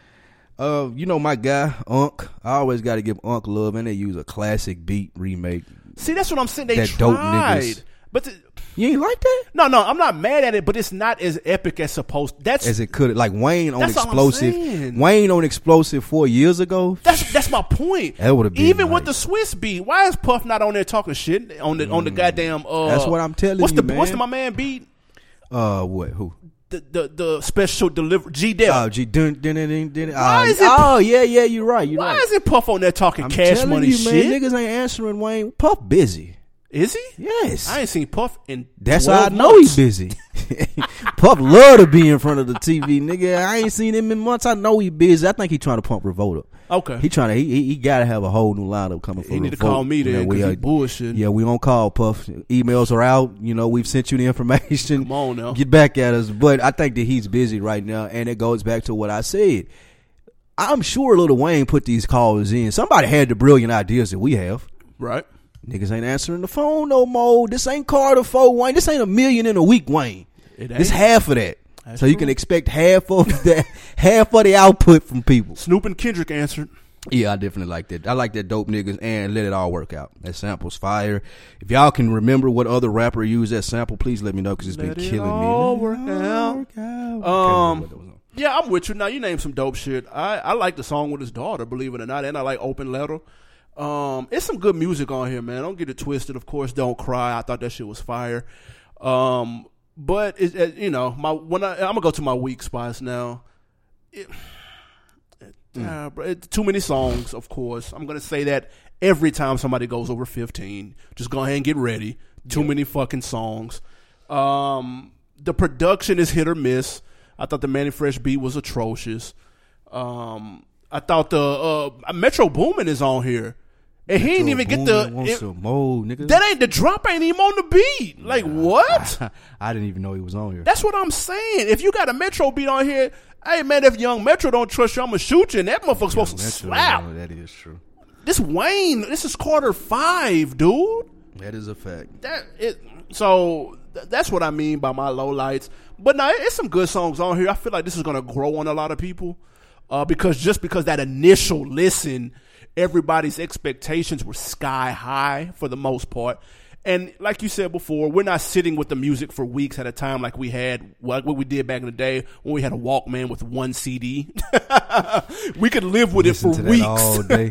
Speaker 1: Uh, you know my guy Unc. I always got to give Unc love, and they use a classic beat remake.
Speaker 2: See, that's what I'm saying. They
Speaker 1: That dope
Speaker 2: tried,
Speaker 1: niggas.
Speaker 2: but the,
Speaker 1: You ain't like that?
Speaker 2: no, no, I'm not mad at it. But it's not as epic as supposed. That's
Speaker 1: As it could, like Wayne on
Speaker 2: That's all I'm
Speaker 1: Explosive.
Speaker 2: saying.
Speaker 1: Wayne on Explosive four years ago.
Speaker 2: that's that's my point.
Speaker 1: That would've been
Speaker 2: even with
Speaker 1: nice.
Speaker 2: the Swiss beat. Why is Puff not on there talking shit on the on the goddamn? Uh,
Speaker 1: That's what I'm telling
Speaker 2: what's
Speaker 1: you,
Speaker 2: the, What's
Speaker 1: man.
Speaker 2: the my man beat?
Speaker 1: Uh, what? Who?
Speaker 2: The the, the special delivery G Dep.
Speaker 1: Oh, G. Dun, dun, dun, dun, dun.
Speaker 2: Why
Speaker 1: Uh,
Speaker 2: is it-
Speaker 1: Oh, yeah, yeah. You're right. You're
Speaker 2: Why
Speaker 1: right.
Speaker 2: is it Puff on there talking
Speaker 1: I'm
Speaker 2: cash
Speaker 1: telling
Speaker 2: money
Speaker 1: you,
Speaker 2: shit?
Speaker 1: man. Niggas ain't answering Wayne. Puff busy.
Speaker 2: Is he?
Speaker 1: Yes.
Speaker 2: I ain't seen Puff in.
Speaker 1: That's how I
Speaker 2: twelve
Speaker 1: know
Speaker 2: months.
Speaker 1: he busy. Puff love to be in front of the T V, nigga. I ain't seen him in months. I know he busy. I think he trying to pump Revolta.
Speaker 2: Okay.
Speaker 1: He trying to. He, he, he got to have a whole new lineup coming for
Speaker 2: He need to
Speaker 1: Revolt.
Speaker 2: call me
Speaker 1: You know,
Speaker 2: then
Speaker 1: we
Speaker 2: because he
Speaker 1: are-
Speaker 2: bullshit.
Speaker 1: Yeah, we on call, Puff. Emails are out. You know, we've sent you the information.
Speaker 2: Come on now.
Speaker 1: Get back at us. But I think that he's busy right now, and it goes back to what I said. I'm sure Lil Wayne put these calls in. Somebody had the brilliant ideas that we have.
Speaker 2: Right.
Speaker 1: Niggas ain't answering the phone no more. This ain't Carter four Wayne. This ain't a million in a week, Wayne.
Speaker 2: It
Speaker 1: It's
Speaker 2: ain't.
Speaker 1: half of that.
Speaker 2: That's
Speaker 1: so you
Speaker 2: true.
Speaker 1: can expect half of that, half of the output from people.
Speaker 2: Snoop and Kendrick answered.
Speaker 1: Yeah, I definitely like that. I like that dope niggas and let it all work out. That sample's fire. If y'all can remember what other rapper used that sample, please let me know because it's
Speaker 2: Let
Speaker 1: been
Speaker 2: it
Speaker 1: killing
Speaker 2: all
Speaker 1: me.
Speaker 2: work out.
Speaker 1: Work out.
Speaker 2: Um,
Speaker 1: Can't remember what that was on.
Speaker 2: Yeah, I'm with you. Now, you named some dope shit. I, I like the song with his daughter, believe it or not, and I like Open Letter. Um, it's some good music on here, man. Don't get it twisted. Of course, Don't Cry. I thought that shit was fire. Um, but, it, it, you know, my when I, I'm going to go to my weak spots now. It, it, uh, bro, it, too many songs, of course. I'm going to say that every time somebody goes over fifteen. Just go ahead and get ready. Too
Speaker 1: Yep.
Speaker 2: many fucking songs. Um, the production is hit or miss. I thought the Manny Fresh beat was atrocious. Um, I thought the uh, Metro Boomin is on here, and he didn't even get the.
Speaker 1: Want
Speaker 2: it-
Speaker 1: some more, nigga.
Speaker 2: that ain't the drop. Ain't even on the beat. Like what?
Speaker 1: I didn't even know he was on here.
Speaker 2: That's what I'm saying. If you got a Metro beat on here, hey man, if Young Metro don't trust you, I'm gonna shoot you. And that motherfucker's supposed to
Speaker 1: That's
Speaker 2: slap.
Speaker 1: true. That is true.
Speaker 2: This Wayne, this is Carter five, dude.
Speaker 1: That is a fact.
Speaker 2: That it. So th- that's what I mean by my lowlights. But no, it's some good songs on here. I feel like this is gonna grow on a lot of people, uh, because just because that initial listen, everybody's expectations were sky high for the most part. And like you said before, we're not sitting with the music for weeks at a time like we had, like what we did back in the day when we had a Walkman with one C D. We could live with
Speaker 1: Listen
Speaker 2: it for
Speaker 1: to that
Speaker 2: weeks.
Speaker 1: all day.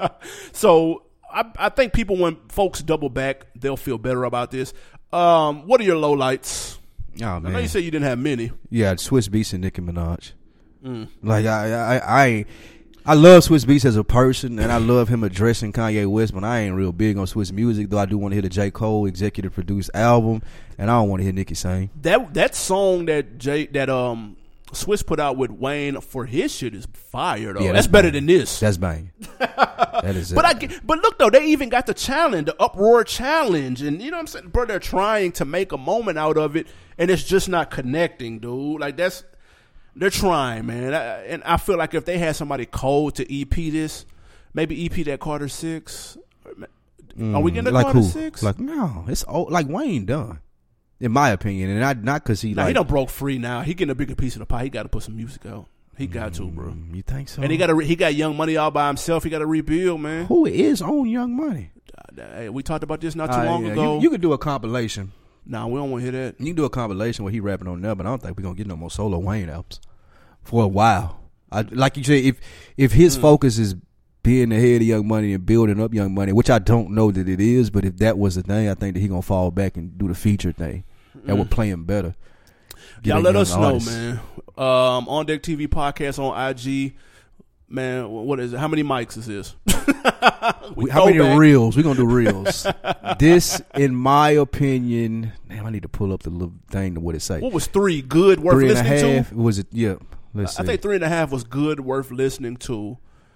Speaker 2: So I, I think people, when folks double back, they'll feel better about this. Um, what are your lowlights?
Speaker 1: Oh
Speaker 2: I know
Speaker 1: man.
Speaker 2: you said you didn't have many.
Speaker 1: Yeah, Swiss Beats and Nicki Minaj.
Speaker 2: Mm.
Speaker 1: Like I, I, I, I love Swiss Beats as a person, and I love him addressing Kanye West. But I ain't real big on Swiss music, though. I do want to hear the J. Cole executive produced album, and I don't want to hear Nicki sing.
Speaker 2: That that song that Jay that um Swiss put out with Wayne for his shit is fire though.
Speaker 1: Yeah,
Speaker 2: that's,
Speaker 1: that's
Speaker 2: better
Speaker 1: banging.
Speaker 2: than this.
Speaker 1: That's bang. That is.
Speaker 2: But
Speaker 1: it.
Speaker 2: I get, but look though, they even got the challenge, the uproar challenge, and you know what I'm saying, bro. They're trying to make a moment out of it, and it's just not connecting, dude. Like that's they're trying, man. I, and I feel like if they had somebody cold to E P this, maybe E P that Carter Six. Are we getting a
Speaker 1: like
Speaker 2: Carter
Speaker 1: who?
Speaker 2: Six?
Speaker 1: Like no, it's old, like Wayne done, in my opinion, and not not because he
Speaker 2: Nah,
Speaker 1: like.
Speaker 2: he done broke free now. He getting a bigger piece of the pie. He got to put some music out. He got to, bro.
Speaker 1: Mm, You think so?
Speaker 2: And he got to. He got Young Money all by himself. He got to rebuild, man.
Speaker 1: Who is on Young Money?
Speaker 2: Hey, we talked about this not too
Speaker 1: Uh,
Speaker 2: long
Speaker 1: yeah,
Speaker 2: ago.
Speaker 1: You, you could do a compilation.
Speaker 2: nah, we don't want to hear that.
Speaker 1: You can do a compilation where he rapping on there, but I don't think we're gonna get no more solo Wayne albums for a while. I, like you said, if if his
Speaker 2: Mm.
Speaker 1: focus is being ahead of Young Money and building up Young Money, which I don't know that it is, but if that was the thing, I think that he gonna fall back and do the feature thing. That would play him better. Get
Speaker 2: Y'all
Speaker 1: a
Speaker 2: let
Speaker 1: young
Speaker 2: us know,
Speaker 1: artist.
Speaker 2: man. Um, On Deck T V podcast on I G. Man, what is it? How many mics is this? We
Speaker 1: We- How many
Speaker 2: throwback.
Speaker 1: reels? We're gonna do reels. This, in my opinion, damn, I need to pull up the little thing to what it say.
Speaker 2: What was three good worth
Speaker 1: Three and a
Speaker 2: listening
Speaker 1: half.
Speaker 2: to?
Speaker 1: Was it? Yeah. Let's
Speaker 2: I
Speaker 1: see.
Speaker 2: think three and a half was good worth listening to.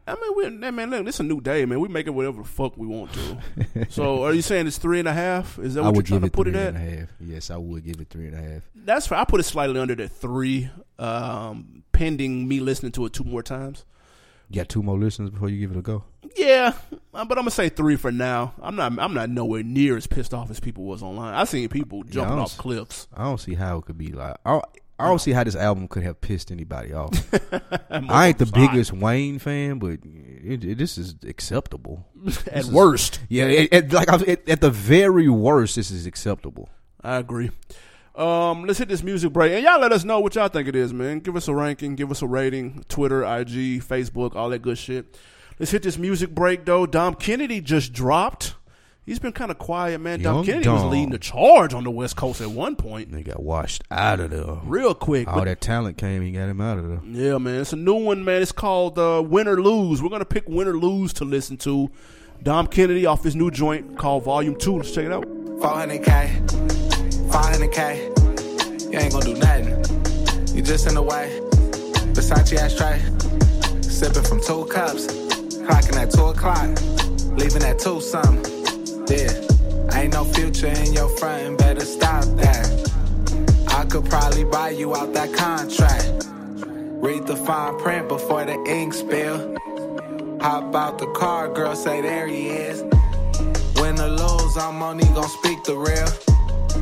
Speaker 2: I mean, we, man, look, this is a new day, man. We make it whatever the fuck we want to. So, are you saying it's three and a half? Is that what
Speaker 1: I
Speaker 2: you're
Speaker 1: would
Speaker 2: trying
Speaker 1: give
Speaker 2: to
Speaker 1: it
Speaker 2: put
Speaker 1: three
Speaker 2: it
Speaker 1: and
Speaker 2: at?
Speaker 1: a half. Yes, I would give it three and a half.
Speaker 2: That's fair. I put it slightly under that three, um, pending me listening to it two more times.
Speaker 1: You got two more listens before you give it a go?
Speaker 2: Yeah, uh, but I'm gonna say three for now. I'm not. I'm not nowhere near as pissed off as people was online. I seen people jumping
Speaker 1: yeah,
Speaker 2: off cliffs.
Speaker 1: I don't see how it could be like. I don't, I don't see how this album could have pissed anybody off. I ain't the biggest Wayne fan, but it, it, this is acceptable.
Speaker 2: At
Speaker 1: this
Speaker 2: worst,
Speaker 1: is, yeah, it, it, like I, it, at the very worst, this is acceptable.
Speaker 2: I agree. Um, let's hit this music break, and y'all let us know what y'all think it is, man. Give us a ranking, give us a rating. Twitter, I G, Facebook, all that good shit. Let's hit this music break, though. Dom Kennedy just dropped. He's been kind of quiet, man.
Speaker 1: Young
Speaker 2: Dom Kennedy
Speaker 1: Dom.
Speaker 2: was leading the charge on the West Coast at one point.
Speaker 1: They got washed out of there
Speaker 2: real quick.
Speaker 1: All
Speaker 2: but,
Speaker 1: that talent came, he got him out of there.
Speaker 2: Yeah, man. It's a new one, man. It's called uh, Win or Lose. We're going to pick Win or Lose to listen to. Dom Kennedy off his new joint called Volume two. Let's check it out.
Speaker 3: four hundred K, five hundred K, you ain't gonna do nothing. You just in the way, Versace ashtray, sipping from two cups, clocking at two o'clock, leaving at two something. Yeah, ain't no future in your front and better stop that. I could probably buy you out that contract. Read the fine print before the ink spill. Hop out the car, girl say there he is. Win or lose, I'm only gon' speak the real.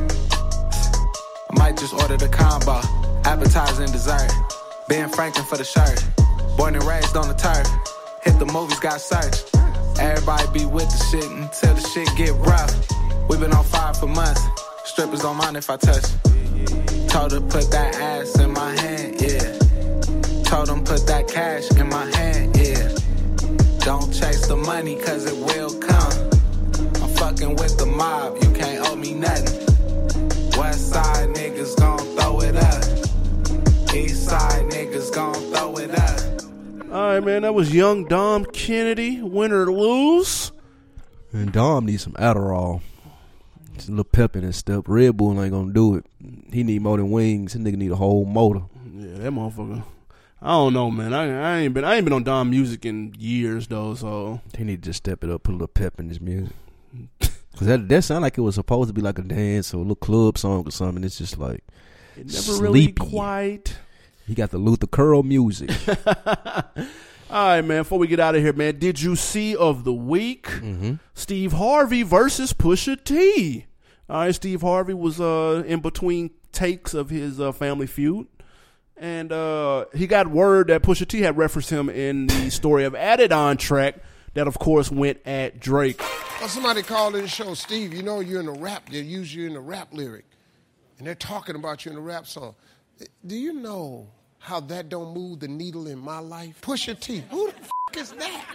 Speaker 3: I might just order the combo, appetizer and dessert. Ben Franklin for the shirt, born and raised on the turf. Hit the movies, got searched. Everybody be with the shit until the shit get rough. We been on fire for months, strippers don't mind if I touch. Told her put that ass in my hand, yeah. Told them put that cash in my hand, yeah. Don't chase the money cause it will come. I'm fucking with the mob, you can't owe me nothing. West side niggas gon' throw it up. East side niggas gon' throw it up.
Speaker 2: All right, man. That was young Dom Kennedy. Win or lose.
Speaker 1: And Dom needs some Adderall. It's a little pep in his step. Red Bull ain't gonna do it. He need more than wings. This nigga need a whole motor.
Speaker 2: Yeah, that motherfucker. I don't know, man. I, I ain't been I ain't been on Dom music in years though, so
Speaker 1: He need to just step it up, put a little pep in his music. Cause that that sound like it was supposed to be like a dance or a little club song or something. It's just like
Speaker 2: it never really
Speaker 1: sleepy.
Speaker 2: quite.
Speaker 1: He got the Luther Curl music.
Speaker 2: All right, man. Before we get out of here, man, did you see of the week?
Speaker 1: Mm-hmm.
Speaker 2: Steve Harvey versus Pusha T. All right, Steve Harvey was uh, in between takes of his uh, Family Feud. And uh, he got word that Pusha T had referenced him in the Story of Adidon track that, of course, went at Drake.
Speaker 4: Well, somebody called in the show, Steve, you know you're in a rap. They use you in a rap lyric. And they're talking about you in a rap song. Do you know how that don't move the needle in my life? Pusha T. Who the f*** is that?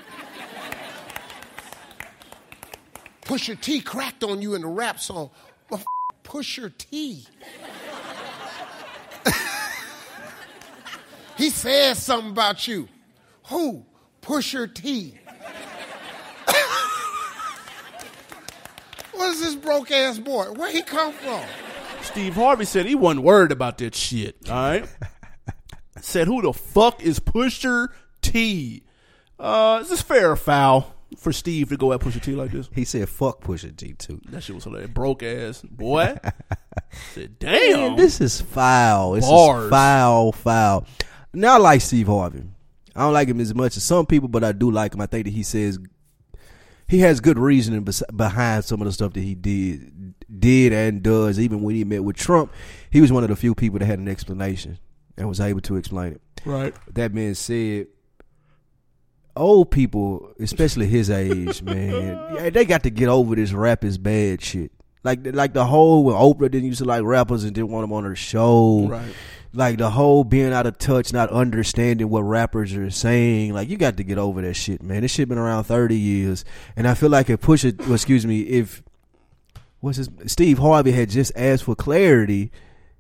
Speaker 4: Pusha T cracked on you in a rap song. Well, f- Pusha T. He said something about you. Who? Pusha T. What is this broke ass boy? Where he come from?
Speaker 2: Steve Harvey said he wasn't worried about that shit, all right? Said, who the fuck is Pusha T? Uh, is this fair or foul for Steve to go at Pusha T like this?
Speaker 1: He said, fuck Pusha T, too.
Speaker 2: That shit was hilarious. Broke ass boy. Said, damn.
Speaker 1: Man, this is foul. This
Speaker 2: Bars.
Speaker 1: is foul, foul. Now, I like Steve Harvey. I don't like him as much as some people, but I do like him. I think that he says he has good reasoning bes- behind some of the stuff that he did, did and does. Even when he met with Trump, he was one of the few people that had an explanation and was able to explain it.
Speaker 2: Right.
Speaker 1: That being said, old people, especially his age, man, yeah, they got to get over this rap is bad shit. Like, like the whole when Oprah didn't used to like rappers and didn't want them on her show.
Speaker 2: Right.
Speaker 1: Like the whole being out of touch, not understanding what rappers are saying. Like, you got to get over that shit, man. This shit been around thirty years, and I feel like if Pusha, well, excuse me, if what's his Steve Harvey had just asked for clarity,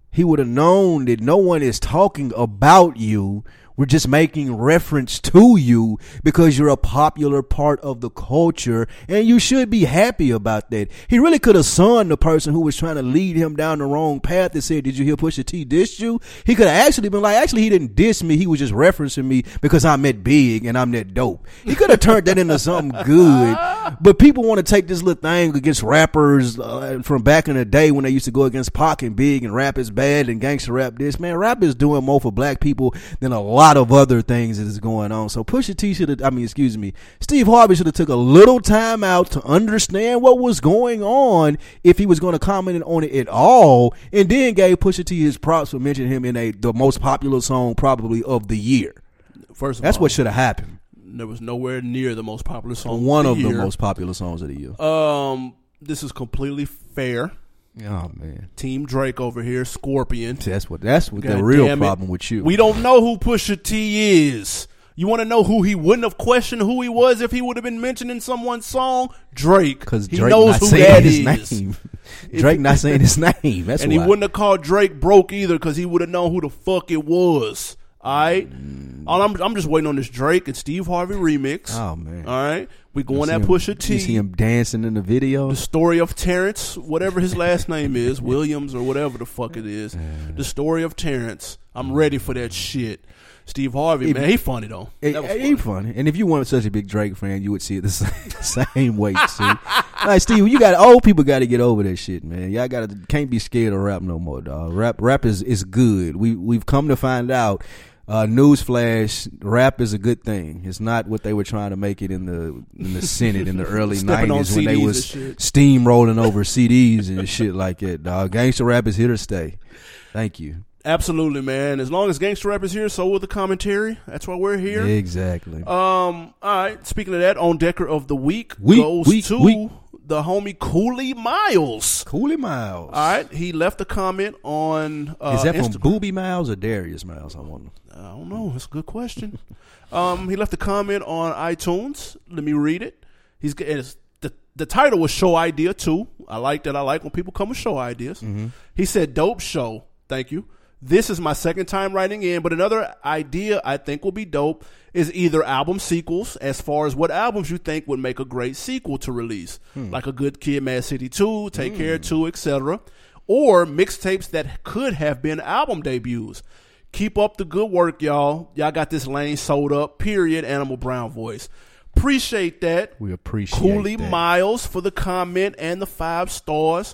Speaker 1: he would have known that no one is talking about you. We're just making reference to you because you're a popular part of the culture, and you should be happy about that. He really could have sunned the person who was trying to lead him down the wrong path and said, did you hear Pusha T dissed you? He could have actually been like, actually, he didn't diss me. He was just referencing me because I'm that big and I'm that dope. He could have turned that into something good. But people want to take this little thing against rappers uh, from back in the day when they used to go against Pac and Big and rap is bad and gangster rap this. Man, rap is doing more for black people than a lot of other things that is going on. So Pusha T should have, I mean, excuse me, Steve Harvey should have took a little time out to understand what was going on if he was going to comment on it at all, and then gave Pusha T his props for mentioning him in a the most popular song probably of the year.
Speaker 2: First of
Speaker 1: That's
Speaker 2: all,
Speaker 1: what should have happened.
Speaker 2: There was nowhere near the most popular song.
Speaker 1: One
Speaker 2: of
Speaker 1: of
Speaker 2: the,
Speaker 1: the
Speaker 2: year.
Speaker 1: most popular songs of the year.
Speaker 2: Um, this is completely fair.
Speaker 1: Oh man,
Speaker 2: Team Drake over here, Scorpion.
Speaker 1: that's what that's what
Speaker 2: God
Speaker 1: the real
Speaker 2: damn it.
Speaker 1: problem with you.
Speaker 2: We don't know who Pusha T is. You want to know who he wouldn't have questioned who he was if he would have been mentioned in someone's song? Drake.
Speaker 1: Because
Speaker 2: he
Speaker 1: Drake
Speaker 2: knows
Speaker 1: not
Speaker 2: who
Speaker 1: saying
Speaker 2: that
Speaker 1: his
Speaker 2: is.
Speaker 1: name. Drake not saying his name. That's
Speaker 2: and
Speaker 1: why.
Speaker 2: he wouldn't have called Drake broke either because he would have known who the fuck it was. All right?
Speaker 1: Mm.
Speaker 2: All I'm, I'm just waiting on this Drake and Steve Harvey remix.
Speaker 1: Oh man.
Speaker 2: All right? We
Speaker 1: You
Speaker 2: going
Speaker 1: see
Speaker 2: at
Speaker 1: him-
Speaker 2: Pusha T.
Speaker 1: You see him dancing in the video.
Speaker 2: The story of Terrence, whatever his last name is, Williams or whatever the fuck it is. The story of Terrence. I'm ready for that shit. Steve Harvey,
Speaker 1: It-
Speaker 2: man, he funny though.
Speaker 1: It,
Speaker 2: That was
Speaker 1: it ain't funny. And if you weren't such a big Drake fan, you would see it the same, same way. See, like Steve, you got old people got to get over that shit, man. Y'all got to can't be scared of rap no more, dog. Rap, rap is is good. We we've come to find out. Uh, newsflash: rap is a good thing. It's not what they were trying to make it in the in the Senate in the early
Speaker 2: Stepping on
Speaker 1: nineties when they
Speaker 2: C Ds
Speaker 1: was
Speaker 2: and shit.
Speaker 1: steamrolling over C Ds and shit like that. Dog, gangster rap is here to stay. Thank you.
Speaker 2: Absolutely, man. As long as gangster rap is here, so will the commentary. That's why we're here.
Speaker 1: Exactly.
Speaker 2: Um. All right. Speaking of that, on Decker of the week
Speaker 1: Week,
Speaker 2: goes
Speaker 1: week,
Speaker 2: to
Speaker 1: week.
Speaker 2: the homie Cooley Miles.
Speaker 1: Cooley Miles.
Speaker 2: All right. He left a comment on. Uh,
Speaker 1: Is that from
Speaker 2: Insta-
Speaker 1: Booby Miles or Darius Miles? I wonder.
Speaker 2: I don't know. That's a good question. um. He left a comment on iTunes. Let me read it. He's it's, the the title was Show Idea too. I like that. I like when people come with show ideas.
Speaker 1: Mm-hmm.
Speaker 2: He said, "Dope show. Thank you. This is my second time writing in, but another idea I think will be dope is either album sequels, as far as what albums you think would make a great sequel to release,
Speaker 1: Hmm.
Speaker 2: like A Good Kid, Mad City two, Take Care two, et cetera, or mixtapes that could have been album debuts. Keep up the good work, y'all. Y'all got this lane sold up, period, Animal Brown voice. Appreciate that.
Speaker 1: We appreciate
Speaker 2: Cooley
Speaker 1: that.
Speaker 2: Miles for the comment and the five stars.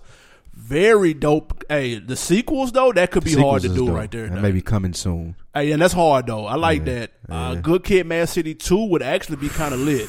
Speaker 2: Very dope. Hey, the sequels though, that could be
Speaker 1: Sequels
Speaker 2: hard to
Speaker 1: is
Speaker 2: do
Speaker 1: dope.
Speaker 2: right there.
Speaker 1: That
Speaker 2: though.
Speaker 1: may be coming soon.
Speaker 2: Hey, and that's hard though. I like
Speaker 1: Yeah,
Speaker 2: that. Uh,
Speaker 1: yeah.
Speaker 2: Good Kid, Mad City two would actually be kind of lit.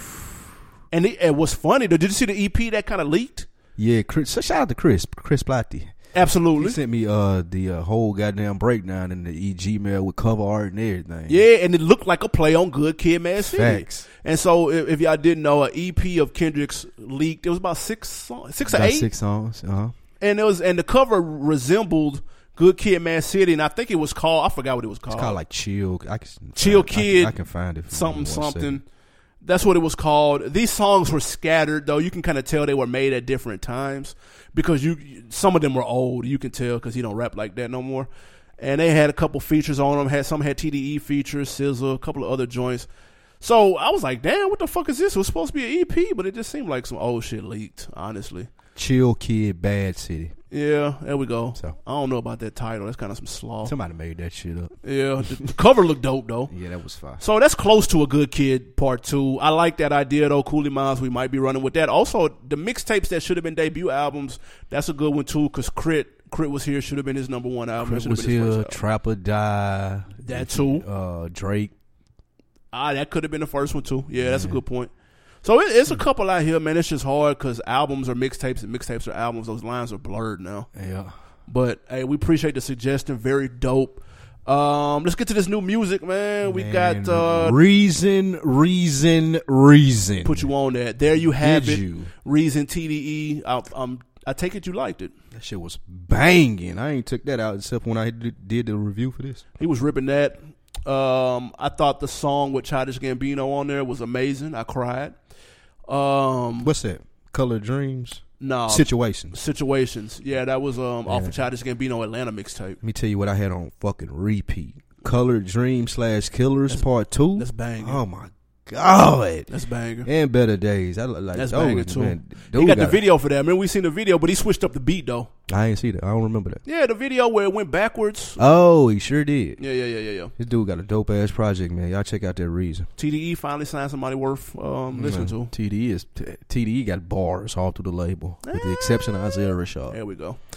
Speaker 2: And it, it was funny though. Did you see the E P that kind of leaked?
Speaker 1: Yeah, Chris, so shout out to Chris, Chris Platti.
Speaker 2: Absolutely.
Speaker 1: He sent me uh the uh, whole goddamn breakdown in the e Gmail with cover art and everything.
Speaker 2: Yeah, and it looked like a play on Good Kid, Mad City.
Speaker 1: Facts.
Speaker 2: And so, if, if y'all didn't know, an E P of Kendrick's leaked. It was about six, songs, six or
Speaker 1: Got
Speaker 2: eight.
Speaker 1: six songs. Uh huh.
Speaker 2: And it was, and the cover resembled Good Kid, Mad City, and I think it was called. I forgot what it was called.
Speaker 1: It's called like Chill. I can,
Speaker 2: Chill
Speaker 1: I,
Speaker 2: Kid.
Speaker 1: I, I can find it. for
Speaker 2: something,
Speaker 1: you one
Speaker 2: something.
Speaker 1: second.
Speaker 2: That's what it was called. These songs were scattered, though. You can kind of tell they were made at different times because you, some of them were old. You can tell because he don't rap like that no more. And they had a couple features on them. Had some had T D E features, S Z A, a couple of other joints. So I was like, damn, what the fuck is this? It was supposed to be an E P, but it just seemed like some old shit leaked, honestly.
Speaker 1: Chill Kid, Bad City.
Speaker 2: Yeah, there we go.
Speaker 1: So.
Speaker 2: I don't know about that title. That's kind of some slaw.
Speaker 1: Somebody made that shit up.
Speaker 2: Yeah, the, the cover looked dope, though.
Speaker 1: Yeah, that was fine.
Speaker 2: So that's close to a Good Kid part two. I like that idea though. Cooley Miles, we might be running with that. Also, the mixtapes that should have been debut albums, that's a good one too. Cause Crit, Crit was here, should have been his number one album. That
Speaker 1: Crit
Speaker 2: should have
Speaker 1: was
Speaker 2: been his first
Speaker 1: here.
Speaker 2: album.
Speaker 1: Trapper Die.
Speaker 2: That too.
Speaker 1: Uh, Drake.
Speaker 2: Ah, that could have been the first one too. Yeah, that's a good point. So it, it's a couple out here, man. It's just hard because albums are mixtapes and mixtapes are albums. Those lines are blurred now.
Speaker 1: Yeah.
Speaker 2: But hey, we appreciate the suggestion. Very dope. Um, let's get to this new music, man. We
Speaker 1: Man,
Speaker 2: got uh,
Speaker 1: Reason, Reason, Reason.
Speaker 2: put you on that. There you have
Speaker 1: Did
Speaker 2: it.
Speaker 1: you?
Speaker 2: Reason T D E. I, um, I take it you liked it.
Speaker 1: That shit was banging. I ain't took that out except when I did, did the review for this.
Speaker 2: He was ripping that. Um, I thought the song with Childish Gambino on there was amazing. I cried. Um,
Speaker 1: What's that? Color Dreams?
Speaker 2: No.
Speaker 1: Situations.
Speaker 2: Situations. Yeah, that was um, off
Speaker 1: Yeah.
Speaker 2: of Childish Gambino Atlanta mixtape.
Speaker 1: Let me tell you what I had on fucking repeat. Color Dreams slash Killers
Speaker 2: That's-
Speaker 1: Part Two.
Speaker 2: That's banging.
Speaker 1: Oh my god.
Speaker 2: That's banging.
Speaker 1: And Better Days. I like
Speaker 2: That's
Speaker 1: those,
Speaker 2: banging too.
Speaker 1: man.
Speaker 2: He
Speaker 1: Dude
Speaker 2: got the
Speaker 1: got-
Speaker 2: video for that. I mean, we seen the video, but he switched up the beat though.
Speaker 1: I ain't see that. I don't remember that.
Speaker 2: Yeah, the video where it went backwards.
Speaker 1: Oh, he sure did.
Speaker 2: Yeah, yeah, yeah, yeah, yeah.
Speaker 1: This dude got a dope ass project, man. Y'all check out that Reason.
Speaker 2: T D E finally signed somebody worth um, listening to.
Speaker 1: T D E is T D E got bars all through the label, with the exception of Isaiah Rashad.
Speaker 2: There we go.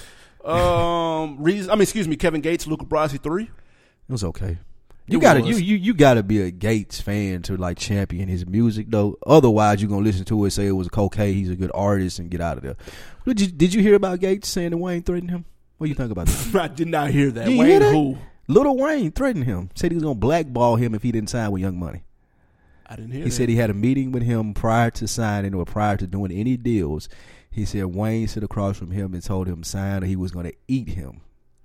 Speaker 2: Um, Reason, I mean, excuse me, Kevin Gates, Luca Brasi three.
Speaker 1: It was okay. You
Speaker 2: It
Speaker 1: gotta
Speaker 2: was.
Speaker 1: you, you you gotta be a Gates fan to like champion his music though. Otherwise, you're gonna listen to it, say it was cocaine, he's a good artist, and get out of there. Did you did you hear about Gates saying that Wayne threatened him? What do you think about that?
Speaker 2: I did not hear that.
Speaker 1: You
Speaker 2: Wayne
Speaker 1: hear that?
Speaker 2: who?
Speaker 1: Little Wayne threatened him. Said he was gonna blackball him if he didn't sign with Young Money.
Speaker 2: I didn't hear
Speaker 1: He
Speaker 2: that.
Speaker 1: said he had a meeting with him prior to signing or prior to doing any deals. He said Wayne sit across from him and told him sign or he was gonna eat him.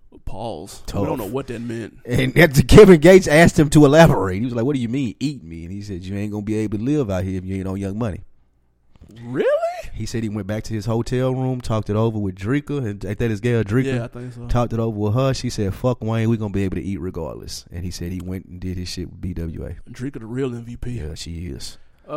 Speaker 2: Pause.
Speaker 1: Tough.
Speaker 2: We don't know what that meant.
Speaker 1: And that- Kevin Gates asked him to elaborate. He was like, "What do you mean, eat me?" And he said, "You ain't gonna be able to live out here if you ain't on Young Money."
Speaker 2: Really?
Speaker 1: He said he went back to his hotel room, talked it over with Drika, and ain't that his girl Drika?
Speaker 2: Yeah, I think so.
Speaker 1: Talked it over with her. She said, "Fuck Wayne, we gonna be able to eat regardless." And he said he went and did his shit with B W A.
Speaker 2: Drika, the real M V P.
Speaker 1: Yeah, she is.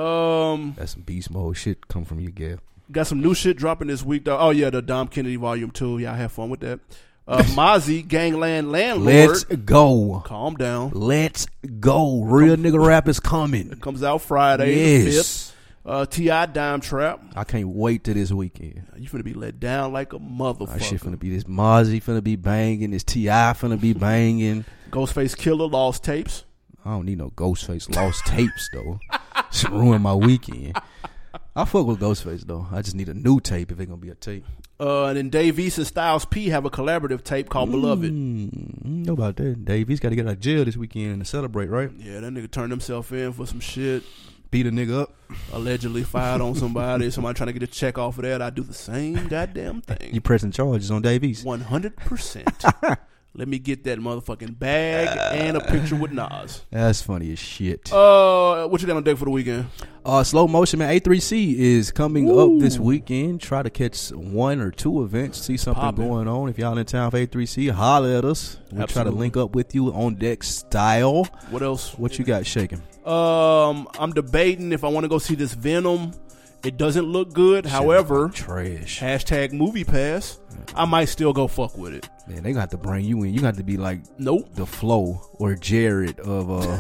Speaker 2: Um,
Speaker 1: That's some beast mode shit come from you, Gail.
Speaker 2: got some new shit dropping this week though. Oh yeah, the Dom Kennedy Volume Two. Y'all have fun with that. Uh, Mozzie, Gangland Landlord.
Speaker 1: Let's go.
Speaker 2: Calm down.
Speaker 1: Let's go. Real nigga rap is coming.
Speaker 2: It comes out Friday. The
Speaker 1: Yes.
Speaker 2: fifth. Uh, T I Dime Trap.
Speaker 1: I can't wait till this weekend.
Speaker 2: You finna be let down like a motherfucker.
Speaker 1: That shit finna be this Mozzie finna be banging. This T I finna be banging.
Speaker 2: Ghostface Killer Lost Tapes.
Speaker 1: I don't need no Ghostface lost tapes though. Should ruin my weekend. I fuck with Ghostface though. I just need a new tape if it's gonna be a tape.
Speaker 2: Uh, and then Dave East and Styles P have a collaborative tape called Beloved.
Speaker 1: Mm, know about that. Dave, he's got to get out of jail this weekend to celebrate, right?
Speaker 2: Yeah, that nigga turned himself in for some shit.
Speaker 1: Beat a nigga up.
Speaker 2: Allegedly fired on somebody. Somebody trying to get a check off of that. I do the same goddamn thing.
Speaker 1: You pressing charges on Dave East.
Speaker 2: one hundred percent. Let me get that motherfucking bag and a picture with Nas.
Speaker 1: That's funny as shit.
Speaker 2: Uh, what you got on deck for the weekend?
Speaker 1: Uh, slow motion, man. A three C is coming up this weekend. Try to catch one or two events. See something
Speaker 2: Poppin'.
Speaker 1: going on. If y'all in town for A three C, holler at us. We'll try to
Speaker 2: Absolutely.
Speaker 1: link up with you on deck style.
Speaker 2: What else?
Speaker 1: What you got shaking?
Speaker 2: Um, I'm debating if I want to go see this Venom. It doesn't look good. However,
Speaker 1: Trash.
Speaker 2: hashtag movie pass. I might still go fuck with it.
Speaker 1: Man, they gonna have to bring you in. You got to be like
Speaker 2: Nope.
Speaker 1: the Flo or Jared of uh,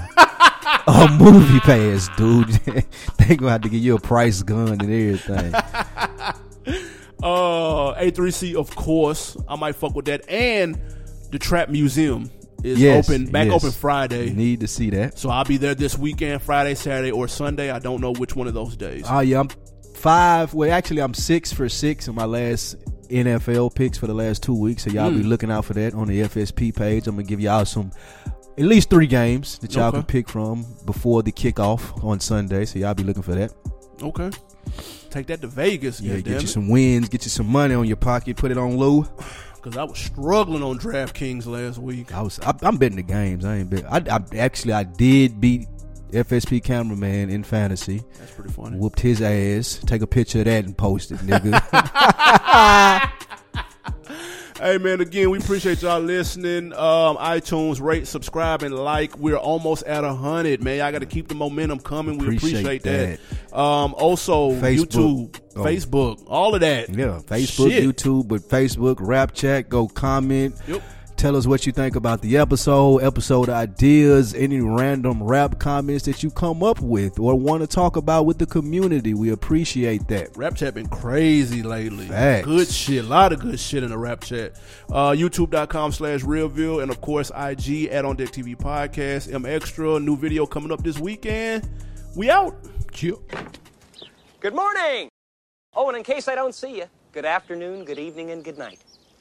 Speaker 1: a movie pass, dude. They gonna have to give you a price gun and everything.
Speaker 2: Uh, A three C, of course. I might fuck with that. And the Trap Museum is
Speaker 1: Yes,
Speaker 2: open, back
Speaker 1: yes.
Speaker 2: open Friday.
Speaker 1: Need to see that.
Speaker 2: So I'll be there this weekend, Friday, Saturday, or Sunday. I don't know which one of those days.
Speaker 1: Oh yeah, I'm five. Well, actually, I'm six for six in my last N F L picks for the last two weeks. So y'all be
Speaker 2: Mm.
Speaker 1: looking out for that on the F S P page. I'm gonna give y'all some, at least three games that y'all
Speaker 2: Okay.
Speaker 1: can pick from before the kickoff on Sunday. So y'all be looking for that.
Speaker 2: Okay. Take that to Vegas.
Speaker 1: Yeah,
Speaker 2: Yeah,
Speaker 1: get you some wins, get you some money on your pocket, put it on low.
Speaker 2: Because I was struggling on DraftKings last week.
Speaker 1: I was, I, I'm betting the games. I ain't bet. I, I actually, I did beat F S P cameraman in fantasy.
Speaker 2: That's pretty funny.
Speaker 1: Whooped his ass. Take a picture of that and post it, nigga.
Speaker 2: Hey, man, again, we appreciate y'all listening. Um, iTunes, rate, subscribe, and like. We're almost at one hundred, man. Y'all got to keep the momentum coming. We
Speaker 1: Appreciate
Speaker 2: appreciate, that. Um, also,
Speaker 1: Facebook.
Speaker 2: YouTube,
Speaker 1: Oh.
Speaker 2: Facebook, all of that.
Speaker 1: Yeah, Facebook,
Speaker 2: Shit.
Speaker 1: YouTube, but Facebook, Rap Chat, go comment.
Speaker 2: Yep.
Speaker 1: Tell us what you think about the episode, episode ideas, any random rap comments that you come up with or want to talk about with the community. We appreciate that.
Speaker 2: Rap Chat been crazy lately.
Speaker 1: Facts.
Speaker 2: Good shit. A lot of good shit in the Rap Chat. Uh, YouTube.com slash Realville. And, of course, I G at On Deck T V Podcast. M Extra. New video coming up this weekend. We out.
Speaker 1: Chill.
Speaker 5: Good morning. Oh, and in case I don't see you, good afternoon, good evening, and good night.